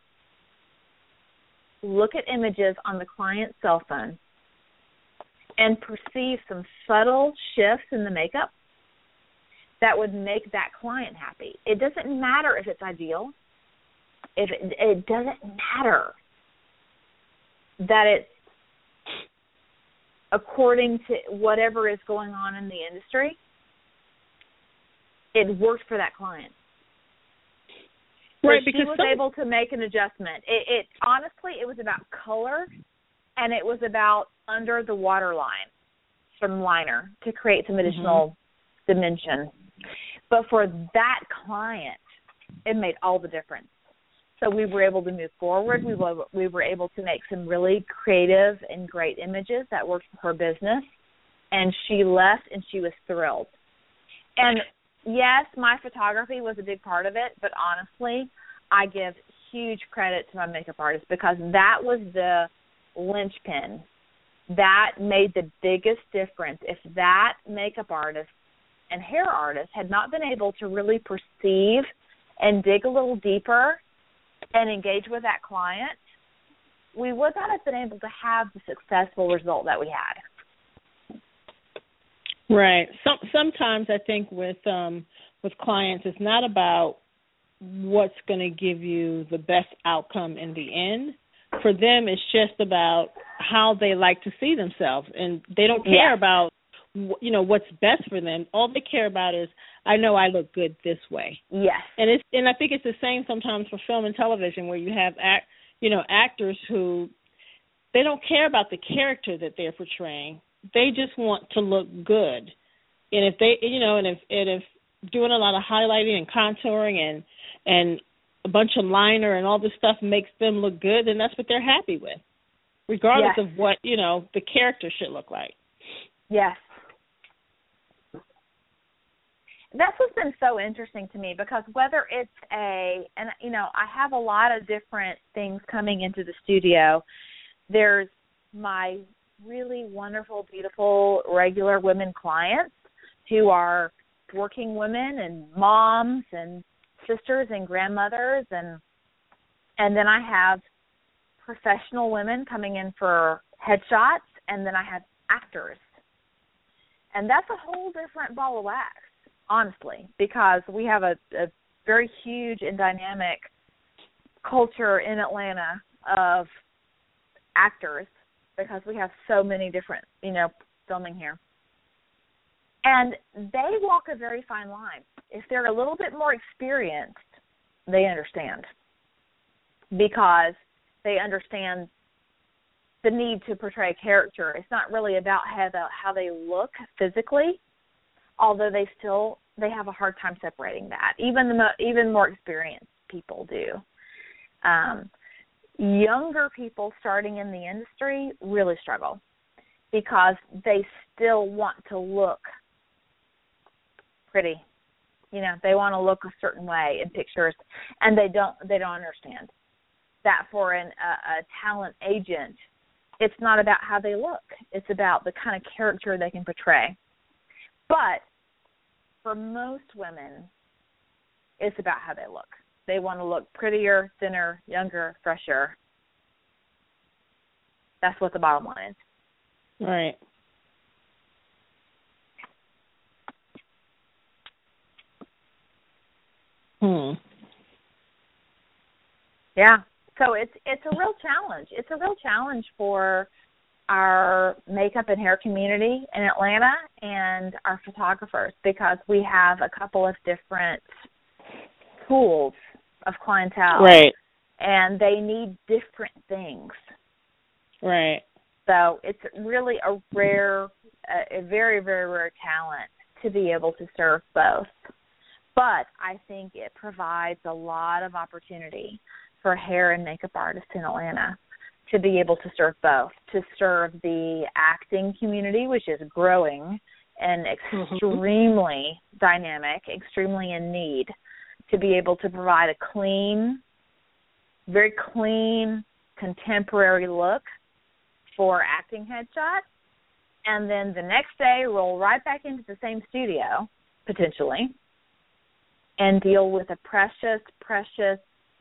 [SPEAKER 3] look at images on the client's cell phone and perceive some subtle shifts in the makeup that would make that client happy. It doesn't matter if it's ideal. If it, it doesn't matter that it's according to whatever is going on in the industry. It worked for that client.
[SPEAKER 2] Right,
[SPEAKER 3] so
[SPEAKER 2] because
[SPEAKER 3] she was
[SPEAKER 2] some...
[SPEAKER 3] able to make an adjustment. It, it honestly, it was about color, and it was about under the waterline, some liner to create some additional mm-hmm. dimension. But for that client, it made all the difference So we were able to move forward. We were, we were able to make some really creative and great images that worked for her business. And she left, and she was thrilled. And, yes, my photography was a big part of it, but honestly, I give huge credit to my makeup artist because that was the linchpin. That made the biggest difference. If that makeup artist and hair artist had not been able to really perceive and dig a little deeper and engage with that client, we would not have been able to have the successful result that we had.
[SPEAKER 2] Right. Some sometimes I think with um, with clients, it's not about what's going to give you the best outcome in the end. For them, it's just about how they like to see themselves, and they don't care
[SPEAKER 3] yes.
[SPEAKER 2] about you know what's best for them. All they care about is, I know I look good this way.
[SPEAKER 3] Yes.
[SPEAKER 2] And it's and I think it's the same sometimes for film and television, where you have act you know actors who they don't care about the character that they're portraying. They just want to look good. And if they you know and if and if doing a lot of highlighting and contouring and and a bunch of liner and all this stuff makes them look good, then that's what they're happy with, regardless
[SPEAKER 3] yes.
[SPEAKER 2] of what, you know, the character should look like.
[SPEAKER 3] Yes. That's what's been so interesting to me, because whether it's a, and, you know, I have a lot of different things coming into the studio. There's my really wonderful, beautiful, regular women clients who are working women and moms and sisters and grandmothers, and and then I have professional women coming in for headshots, and then I have actors. And that's a whole different ball of wax, honestly, because we have a, a very huge and dynamic culture in Atlanta of actors, because we have so many different, you know, filming here. And they walk a very fine line. If they're a little bit more experienced, they understand, because they understand the need to portray a character. It's not really about how, the, how they look physically, although they still they have a hard time separating that. Even the mo- even more experienced people do. Um, younger people starting in the industry really struggle, because they still want to look pretty. You know, they want to look a certain way in pictures, and they don't they don't understand that for an, a, a talent agent, it's not about how they look. It's about the kind of character they can portray. But for most women, it's about how they look. They want to look prettier, thinner, younger, fresher. That's what the bottom line is.
[SPEAKER 2] Right. Hmm.
[SPEAKER 3] Yeah. So it's it's a real challenge. It's a real challenge for our makeup and hair community in Atlanta and our photographers, because we have a couple of different pools of clientele.
[SPEAKER 2] Right.
[SPEAKER 3] And they need different things.
[SPEAKER 2] Right.
[SPEAKER 3] So it's really a rare, a, a very, very rare talent to be able to serve both. But I think it provides a lot of opportunity for hair and makeup artists in Atlanta to be able to serve both, to serve the acting community, which is growing and extremely mm-hmm. dynamic, extremely in need, to be able to provide a clean, very clean, contemporary look for acting headshots, and then the next day roll right back into the same studio, potentially, and deal with a precious, precious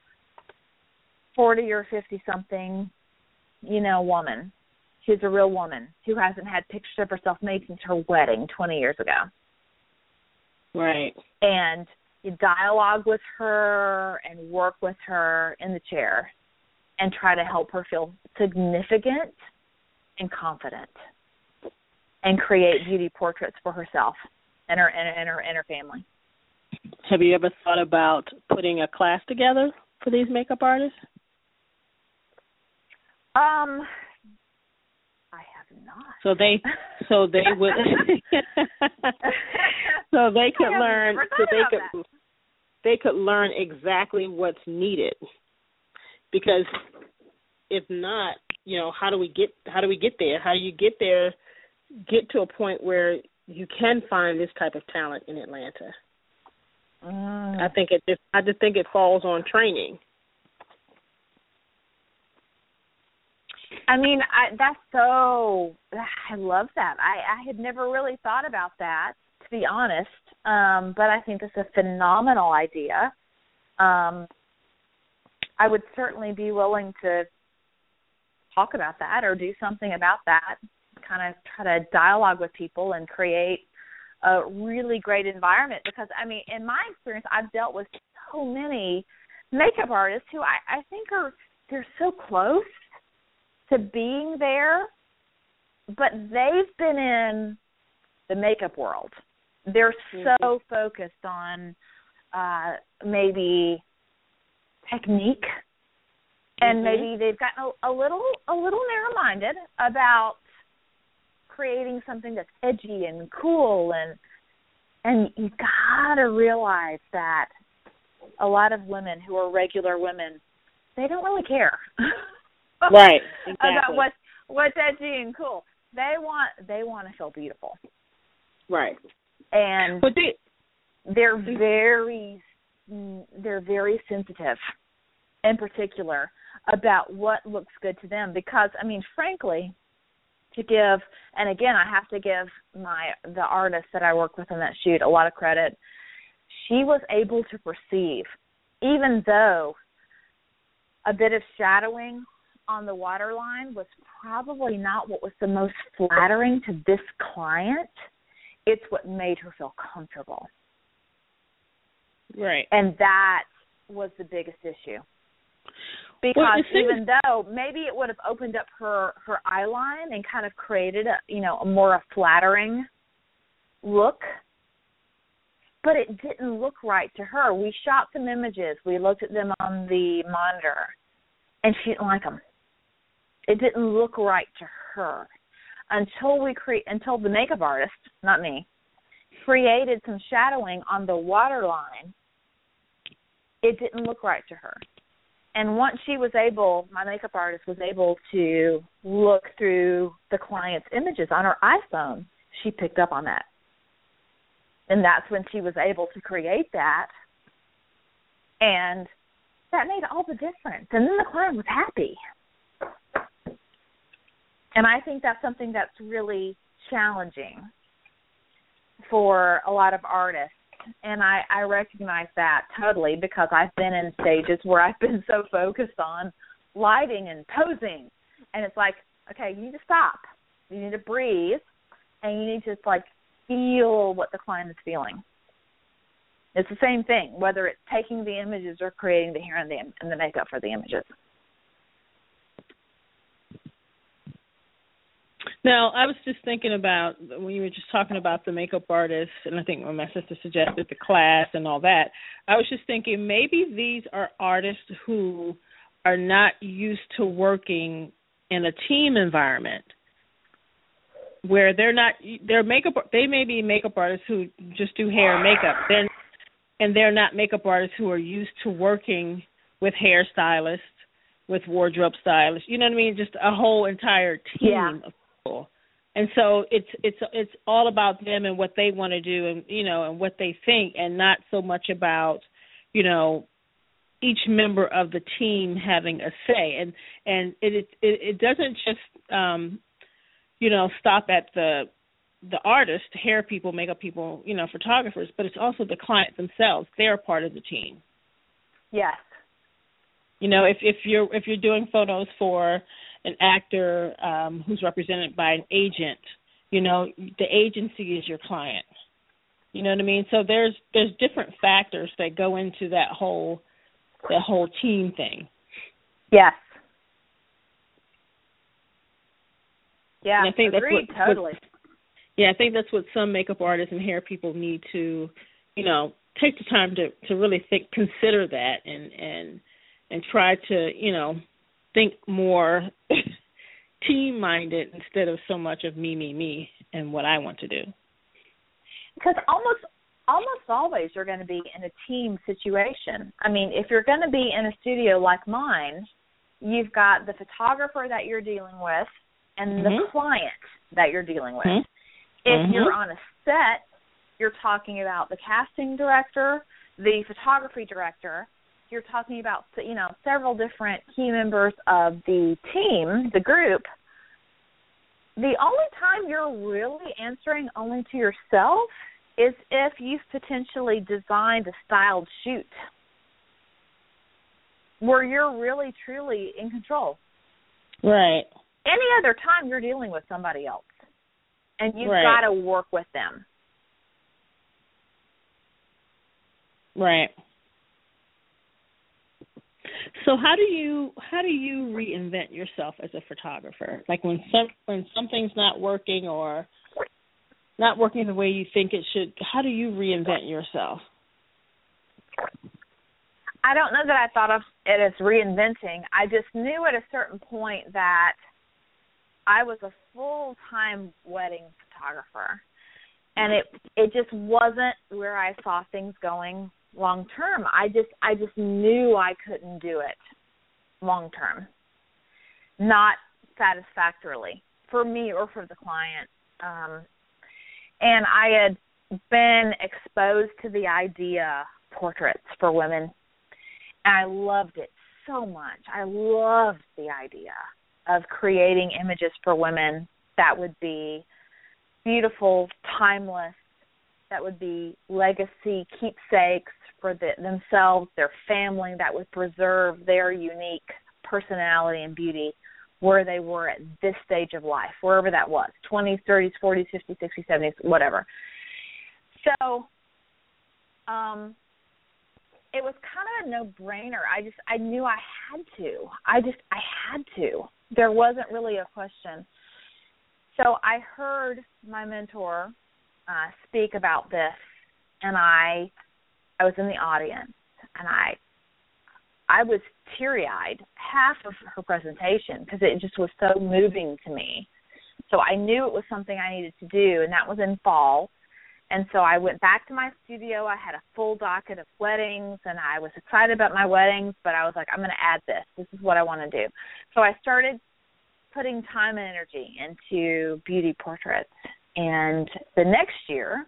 [SPEAKER 3] forty or fifty-something, you know, woman who's a real woman who hasn't had pictures of herself made since her wedding twenty years ago.
[SPEAKER 2] Right.
[SPEAKER 3] And you dialogue with her and work with her in the chair and try to help her feel significant and confident and create beauty portraits for herself and her and, and her and her family.
[SPEAKER 2] Have you ever thought about putting a class together for these makeup artists?
[SPEAKER 3] Um, I have not.
[SPEAKER 2] So they, so they would, so they could learn, so they could, that. they could learn exactly what's needed
[SPEAKER 1] because if not, you know, how do we get how do we get there? How do you get there? Get to a point where you can find this type of talent in Atlanta.
[SPEAKER 3] Mm.
[SPEAKER 1] I think it just, I just think it falls on training.
[SPEAKER 3] I mean, I, that's so. I love that. I, I had never really thought about that, to be honest. Um, but I think it's a phenomenal idea. Um, I would certainly be willing to talk about that or do something about that. Kind of try to dialogue with people and create a really great environment, because, I mean, in my experience, I've dealt with so many makeup artists who I, I think are, they're so close to being there, but they've been in the makeup world. They're mm-hmm. so focused on uh, maybe technique, and mm-hmm. maybe they've gotten a, a little a little narrow-minded about creating something that's edgy and cool, and and you gotta realize that a lot of women who are regular women, they don't really care.
[SPEAKER 1] Right. Exactly.
[SPEAKER 3] About what's what's edgy and cool. They want they want to feel beautiful.
[SPEAKER 1] Right.
[SPEAKER 3] And
[SPEAKER 1] but they,
[SPEAKER 3] they're very they're very sensitive, in particular, about what looks good to them. Because, I mean, frankly, to give, and again, I have to give my the artist that I work with in that shoot a lot of credit. She was able to perceive, even though a bit of shadowing on the waterline was probably not what was the most flattering to this client, it's what made her feel comfortable.
[SPEAKER 1] Right.
[SPEAKER 3] And that was the biggest issue. Because well, even though maybe it would have opened up her, her eye line and kind of created a, you know, a more flattering look, but it didn't look right to her. We shot some images. We looked at them on the monitor, and she didn't like them. It didn't look right to her until we cre- until the makeup artist, not me, created some shadowing on the waterline. It didn't look right to her. And once she was able, my makeup artist was able to look through the client's images on her iPhone, she picked up on that. And that's when she was able to create that. And that made all the difference. And then the client was happy. And I think that's something that's really challenging for a lot of artists. And I, I recognize that totally, because I've been in stages where I've been so focused on lighting and posing. And it's like, okay, you need to stop. You need to breathe. And you need to, like, feel what the client is feeling. It's the same thing, whether it's taking the images or creating the hair and the, and the makeup for the images.
[SPEAKER 2] Now, I was just thinking about, when you were just talking about the makeup artist, and I think when my sister suggested the class and all that, I was just thinking maybe these are artists who are not used to working in a team environment where they're not, they're makeup, they may be makeup artists who just do hair and makeup, they're, and they're not makeup artists who are used to working with hairstylists, with wardrobe stylists, you know what I mean, just a whole entire team
[SPEAKER 3] yeah.
[SPEAKER 2] of people. And so it's it's it's all about them and what they want to do, and you know, and what they think, and not so much about, you know, each member of the team having a say. And and it it, it doesn't just um, you know, stop at the the artist, hair people, makeup people, you know, photographers, but it's also the clients themselves. They're part of the team.
[SPEAKER 3] Yes.
[SPEAKER 2] You know, if if you're if you're doing photos for an actor um, who's represented by an agent, you know, the agency is your client. You know what I mean? So there's there's different factors that go into that whole that whole team thing.
[SPEAKER 3] Yes. Yeah,
[SPEAKER 2] and I think
[SPEAKER 3] agreed,
[SPEAKER 2] that's what,
[SPEAKER 3] totally.
[SPEAKER 2] What, yeah, I think that's what some makeup artists and hair people need to, you know, take the time to, to really think, consider that, and and and try to, you know, think more team-minded instead of so much of me, me, me, and what I want to do.
[SPEAKER 3] Because almost almost always you're going to be in a team situation. I mean, if you're going to be in a studio like mine, you've got the photographer that you're dealing with and mm-hmm. the client that you're dealing with. Mm-hmm. If mm-hmm. you're on a set, you're talking about the casting director, the photography director. You're talking about, you know, several different key members of the team, the group. The only time you're really answering only to yourself is if you've potentially designed a styled shoot where you're really, truly in control.
[SPEAKER 2] Right.
[SPEAKER 3] Any other time, you're dealing with somebody else, and you've
[SPEAKER 2] right.
[SPEAKER 3] got to work with them.
[SPEAKER 2] Right. So how do you how do you reinvent yourself as a photographer? Like when some when something's not working or not working the way you think it should, how do you reinvent yourself?
[SPEAKER 3] I don't know that I thought of it as reinventing. I just knew at a certain point that I was a full-time wedding photographer, and it it just wasn't where I saw things going long term. I just I just knew I couldn't do it long term, not satisfactorily for me or for the client. Um, and I had been exposed to the idea of portraits for women, and I loved it so much. I loved the idea of creating images for women that would be beautiful, timeless, that would be legacy keepsakes for the, themselves, their family, that would preserve their unique personality and beauty where they were at this stage of life, wherever that was, twenties, thirties, forties, fifties, sixties, seventies, whatever. So um, it was kind of a no-brainer. I just, I knew I had to. I just, I had to. There wasn't really a question. So I heard my mentor uh, speak about this, and I I was in the audience, and I I was teary-eyed half of her presentation because it just was so moving to me. So I knew it was something I needed to do, and that was in fall. And so I went back to my studio. I had a full docket of weddings, and I was excited about my weddings, but I was like, I'm going to add this. This is what I want to do. So I started putting time and energy into beauty portraits. And the next year,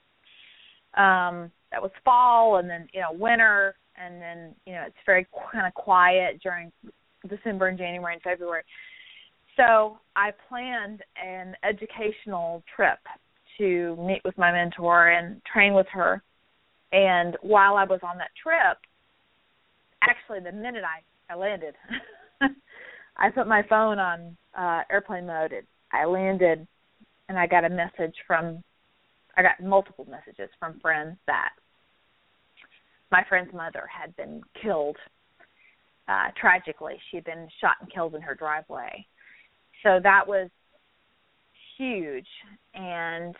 [SPEAKER 3] um, that was fall, and then, you know, winter, and then, you know, it's very kind of quiet during December and January and February. So I planned an educational trip to meet with my mentor and train with her. And while I was on that trip, actually the minute I, I landed, I put my phone on uh, airplane mode. I landed, and I got a message from, I got multiple messages from friends that my friend's mother had been killed uh, tragically. She had been shot and killed in her driveway. So that was huge, and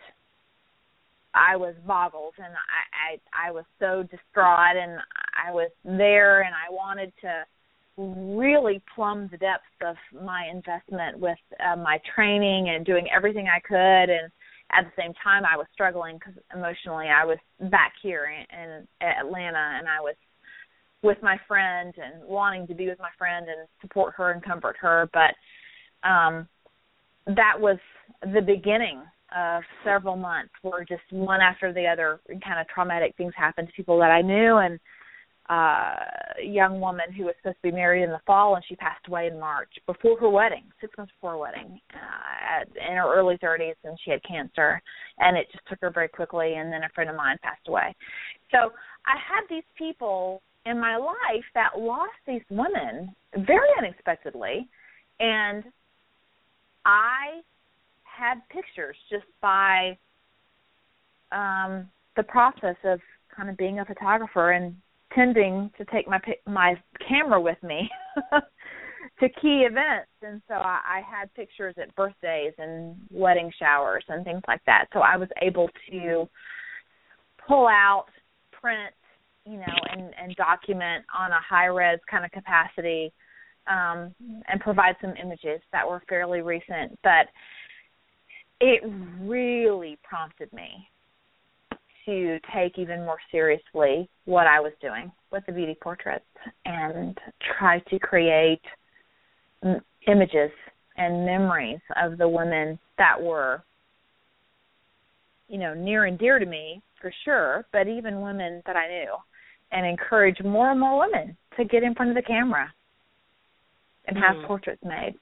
[SPEAKER 3] I was boggled, and I, I, I was so distraught, and I was there, and I wanted to really plumb the depths of my investment with uh, my training and doing everything I could, and at the same time I was struggling because emotionally I was back here in, in Atlanta, and I was with my friend and wanting to be with my friend and support her and comfort her, but um, that was the beginning of several months where just one after the other kind of traumatic things happened to people that I knew, and uh, a young woman who was supposed to be married in the fall, and she passed away in March before her wedding, six months before her wedding, uh, in her early thirties, and she had cancer, and it just took her very quickly, and then a friend of mine passed away. So I had these people in my life that lost these women very unexpectedly, and I had pictures just by um, the process of kind of being a photographer and tending to take my my camera with me to key events. And so I, I had pictures at birthdays and wedding showers and things like that. So I was able to pull out, print, you know, and, and document on a high-res kind of capacity um, and provide some images that were fairly recent. But it really prompted me to take even more seriously what I was doing with the beauty portraits and try to create m- images and memories of the women that were, you know, near and dear to me, for sure, but even women that I knew, and encourage more and more women to get in front of the camera and have mm. portraits made.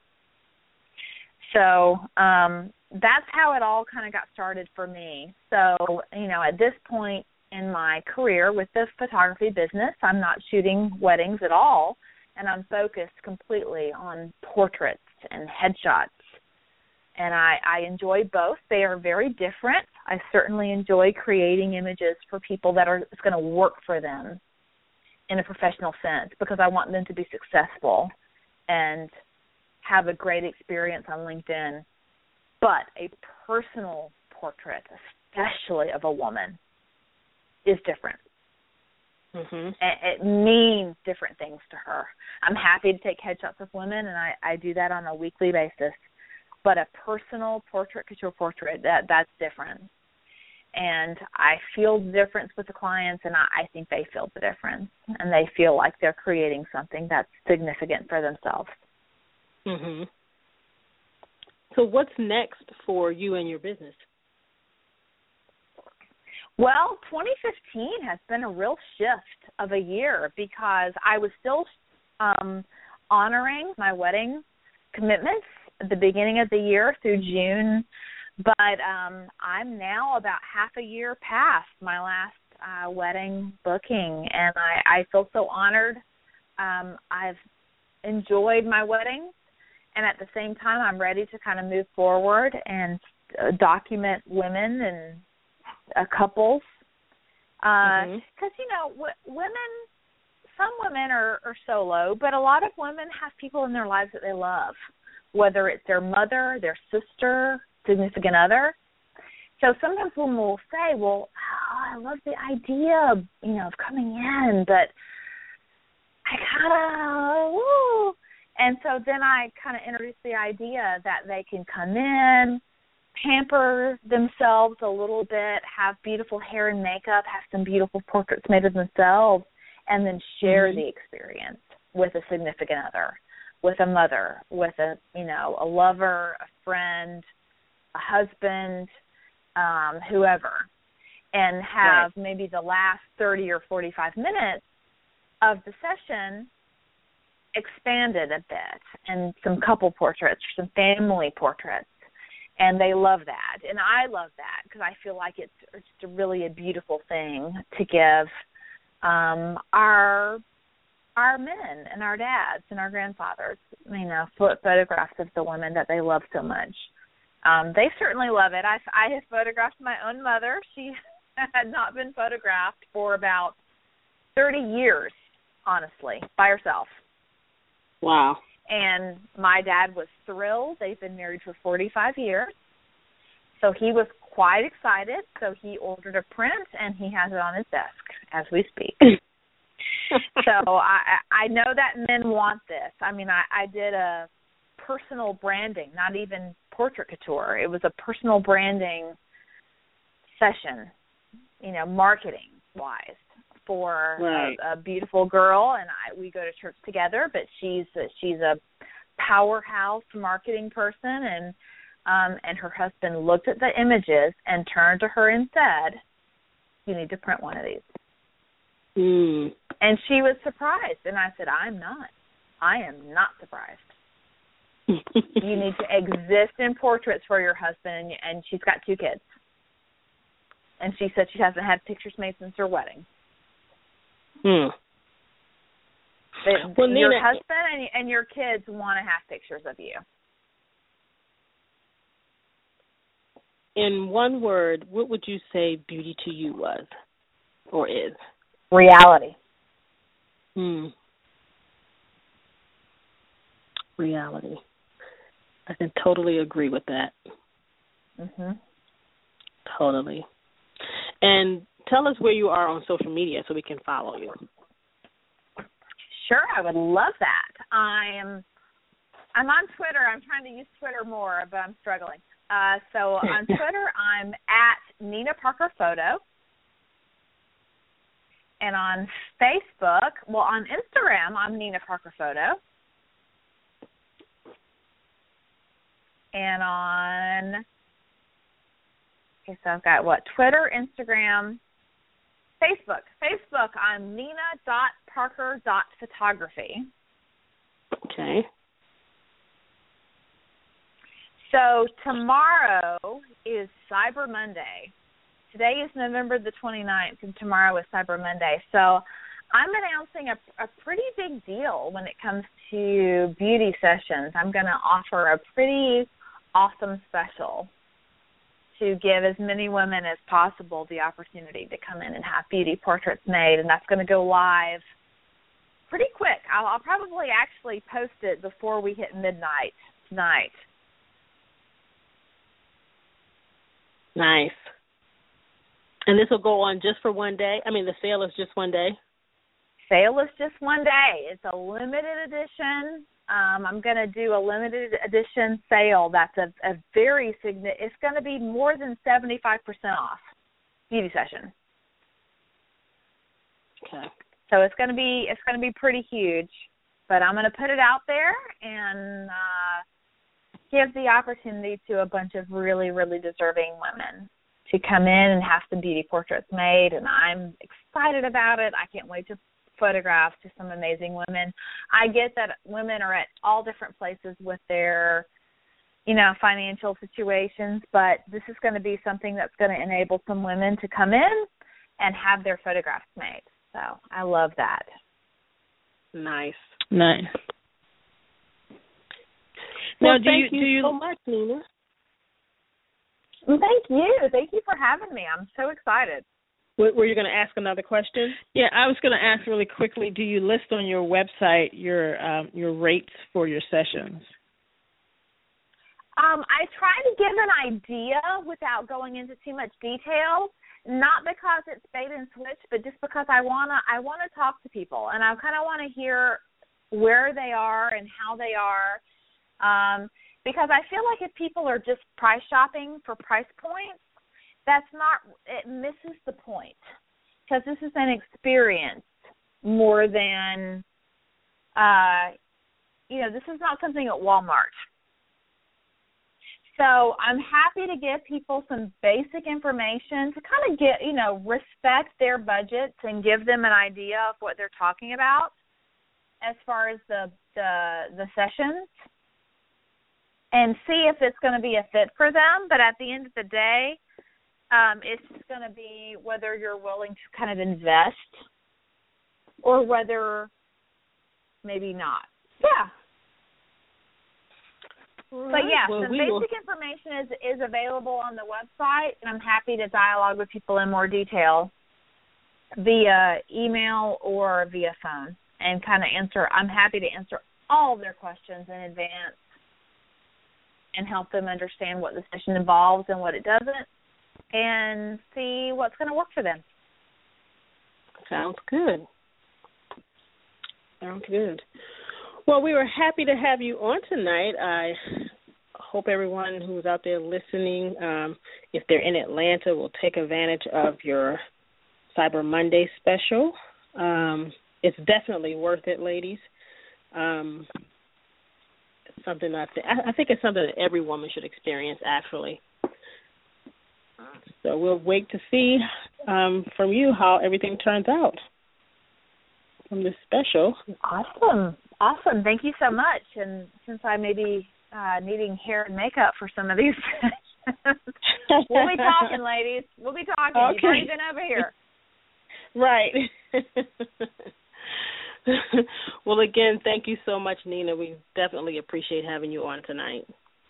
[SPEAKER 3] So um, that's how it all kind of got started for me. So, you know, at this point in my career with the photography business, I'm not shooting weddings at all, and I'm focused completely on portraits and headshots. And I, I enjoy both. They are very different. I certainly enjoy creating images for people that are it's going to work for them in a professional sense, because I want them to be successful and have a great experience on LinkedIn. But a personal portrait, especially of a woman, is different. Mm-hmm. It means different things to her. I'm happy to take headshots of women, and I, I do that on a weekly basis. But a personal portrait, couture portrait, that that's different. And I feel the difference with the clients, and I, I think they feel the difference. And they feel like they're creating something that's significant for themselves.
[SPEAKER 1] Mm-hmm. So what's next for you and your business?
[SPEAKER 3] Well, twenty fifteen has been a real shift of a year, because I was still um, honoring my wedding commitments at the beginning of the year through June, but um, I'm now about half a year past my last uh, wedding booking, and I, I feel so honored. Um, I've enjoyed my weddings, and at the same time, I'm ready to kind of move forward and uh, document women and uh, couples. Because, mm-hmm. you know, w- women, some women are, are solo, but a lot of women have people in their lives that they love, whether it's their mother, their sister, significant other. So sometimes women will say, well, oh, I love the idea of, you know, of coming in, but I kind of, woo. And so then I kind of introduce the idea that they can come in, pamper themselves a little bit, have beautiful hair and makeup, have some beautiful portraits made of themselves, and then share mm-hmm. the experience with a significant other, with a mother, with a, you know, a lover, a friend, a husband, um, whoever, and have right. maybe the last thirty or forty-five minutes of the session expanded a bit, and some couple portraits, some family portraits, and they love that, and I love that, because I feel like it's, it's a really a beautiful thing to give um, our our men and our dads and our grandfathers, you know, photographs of the women that they love so much. Um, they certainly love it. I, I have photographed my own mother. She had not been photographed for about thirty years, honestly, by herself.
[SPEAKER 1] Wow.
[SPEAKER 3] And my dad was thrilled. They've been married for forty-five years. So he was quite excited. So he ordered a print, and he has it on his desk as we speak. So I, I know that men want this. I mean, I, I did a personal branding, not even portrait couture. It was a personal branding session, you know, marketing-wise, for right. a, a beautiful girl, and I, we go to church together, but she's a, she's a powerhouse marketing person, and um, and her husband looked at the images and turned to her and said, you need to print one of these.
[SPEAKER 1] Mm.
[SPEAKER 3] And she was surprised, and I said, I'm not. I am not surprised. You need to exist in portraits for your husband, and she's got two kids. And she said she hasn't had pictures made since her wedding.
[SPEAKER 1] Hmm.
[SPEAKER 3] But well, your Nina, husband and, and your kids want to have pictures of you.
[SPEAKER 1] In one word, what would you say beauty to you was or is?
[SPEAKER 3] Reality.
[SPEAKER 1] Hmm. Reality. I can totally agree with that.
[SPEAKER 3] Mhm.
[SPEAKER 1] Totally. And tell us where you are on social media so we can follow you.
[SPEAKER 3] Sure, I would love that. I am. I'm on Twitter. I'm trying to use Twitter more, but I'm struggling. Uh, so on Twitter, I'm at Nina Parker Photo. And on Facebook, well, on Instagram, I'm Nina Parker Photo. and on, okay, so I've got what, Twitter, Instagram, Facebook. Facebook, I'm nina dot parker dot photography.
[SPEAKER 1] Okay.
[SPEAKER 3] So tomorrow is Cyber Monday. Today is November the twenty-ninth, and tomorrow is Cyber Monday. So I'm announcing a, a pretty big deal when it comes to beauty sessions. I'm going to offer a pretty awesome special to give as many women as possible the opportunity to come in and have beauty portraits made, and that's going to go live pretty quick. I'll, I'll probably actually post it before we hit midnight tonight.
[SPEAKER 1] Nice. And this will go on just for one day? I mean, the sale is just one day?
[SPEAKER 3] Sale is just one day. It's a limited edition. Um, I'm going to do a limited edition sale. That's a, a very significant. It's going to be more than seventy-five percent off beauty session.
[SPEAKER 1] Okay.
[SPEAKER 3] So it's going to be it's going to be pretty huge. But I'm going to put it out there and uh, give the opportunity to a bunch of really, really deserving women to come in and have some beauty portraits made. And I'm excited about it. I can't wait to photograph to some amazing women. I get that women are at all different places with their, you know, financial situations, but this is going to be something that's going to enable some women to come in and have their photographs made. So I love that.
[SPEAKER 1] Nice.
[SPEAKER 2] Nice.
[SPEAKER 1] Well,
[SPEAKER 2] now, do
[SPEAKER 1] thank
[SPEAKER 2] you,
[SPEAKER 1] you,
[SPEAKER 2] do you
[SPEAKER 1] so much, Nina.
[SPEAKER 3] Well, thank you. Thank you for having me. I'm so excited.
[SPEAKER 1] Were you going to ask another question?
[SPEAKER 2] Yeah, I was going to ask really quickly, do you list on your website your um, your rates for your sessions?
[SPEAKER 3] Um, I try to give an idea without going into too much detail, not because it's bait and switch, but just because I want to I want to talk to people, and I kind of want to hear where they are and how they are, um, because I feel like if people are just price shopping for price points, that's not, it misses the point, because this is an experience more than, uh, you know, this is not something at Walmart. So I'm happy to give people some basic information to kind of get, you know, respect their budgets and give them an idea of what they're talking about as far as the the, the sessions, and see if it's going to be a fit for them. But at the end of the day, Um, it's going to be whether you're willing to kind of invest or whether maybe not. Yeah. Right. But, yeah, well, some basic will... information is, is available on the website, and I'm happy to dialogue with people in more detail via email or via phone and kind of answer. I'm happy to answer all of their questions in advance and help them understand what the session involves and what it doesn't, and see what's going to work for them.
[SPEAKER 1] Sounds good. Sounds good. Well, we were happy to have you on tonight. I hope everyone who's out there listening, um, if they're in Atlanta, will take advantage of your Cyber Monday special. Um, it's definitely worth it, ladies. Um, it's something I, th- I think it's something that every woman should experience, actually. So we'll wait to see um, from you how everything turns out from this special.
[SPEAKER 3] Awesome. Awesome. Thank you so much. And since I may be uh, needing hair and makeup for some of these, we'll be talking, ladies. We'll be talking.
[SPEAKER 1] Okay.
[SPEAKER 3] You've already been over here.
[SPEAKER 1] Right. Well, again, thank you so much, Nina. We definitely appreciate having you on tonight.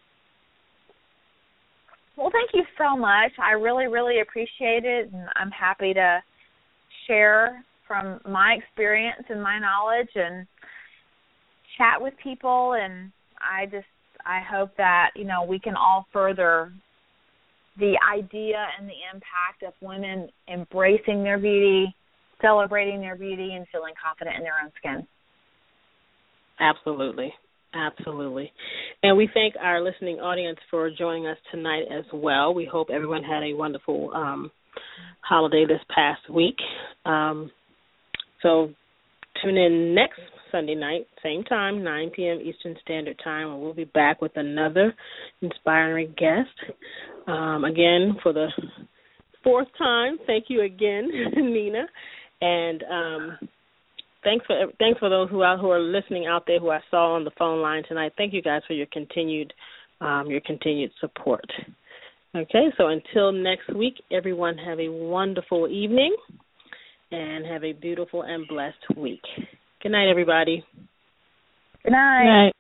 [SPEAKER 3] Well, thank you so much. I really, really appreciate it, and I'm happy to share from my experience and my knowledge and chat with people, and I just, I hope that, you know, we can all further the idea and the impact of women embracing their beauty, celebrating their beauty, and feeling confident in their own skin.
[SPEAKER 1] Absolutely. Absolutely. And we thank our listening audience for joining us tonight as well. We hope everyone had a wonderful um, holiday this past week. Um, so tune in next Sunday night, same time, nine p.m. Eastern Standard Time, and we'll be back with another inspiring guest. Um, again, for the fourth time, thank you again, Nina, and um, thanks for thanks for those who are who are listening out there who I saw on the phone line tonight. Thank you guys for your continued um, your continued support. Okay, so until next week, everyone have a wonderful evening and have a beautiful and blessed week. Good night, everybody.
[SPEAKER 3] Good night.
[SPEAKER 2] Good night.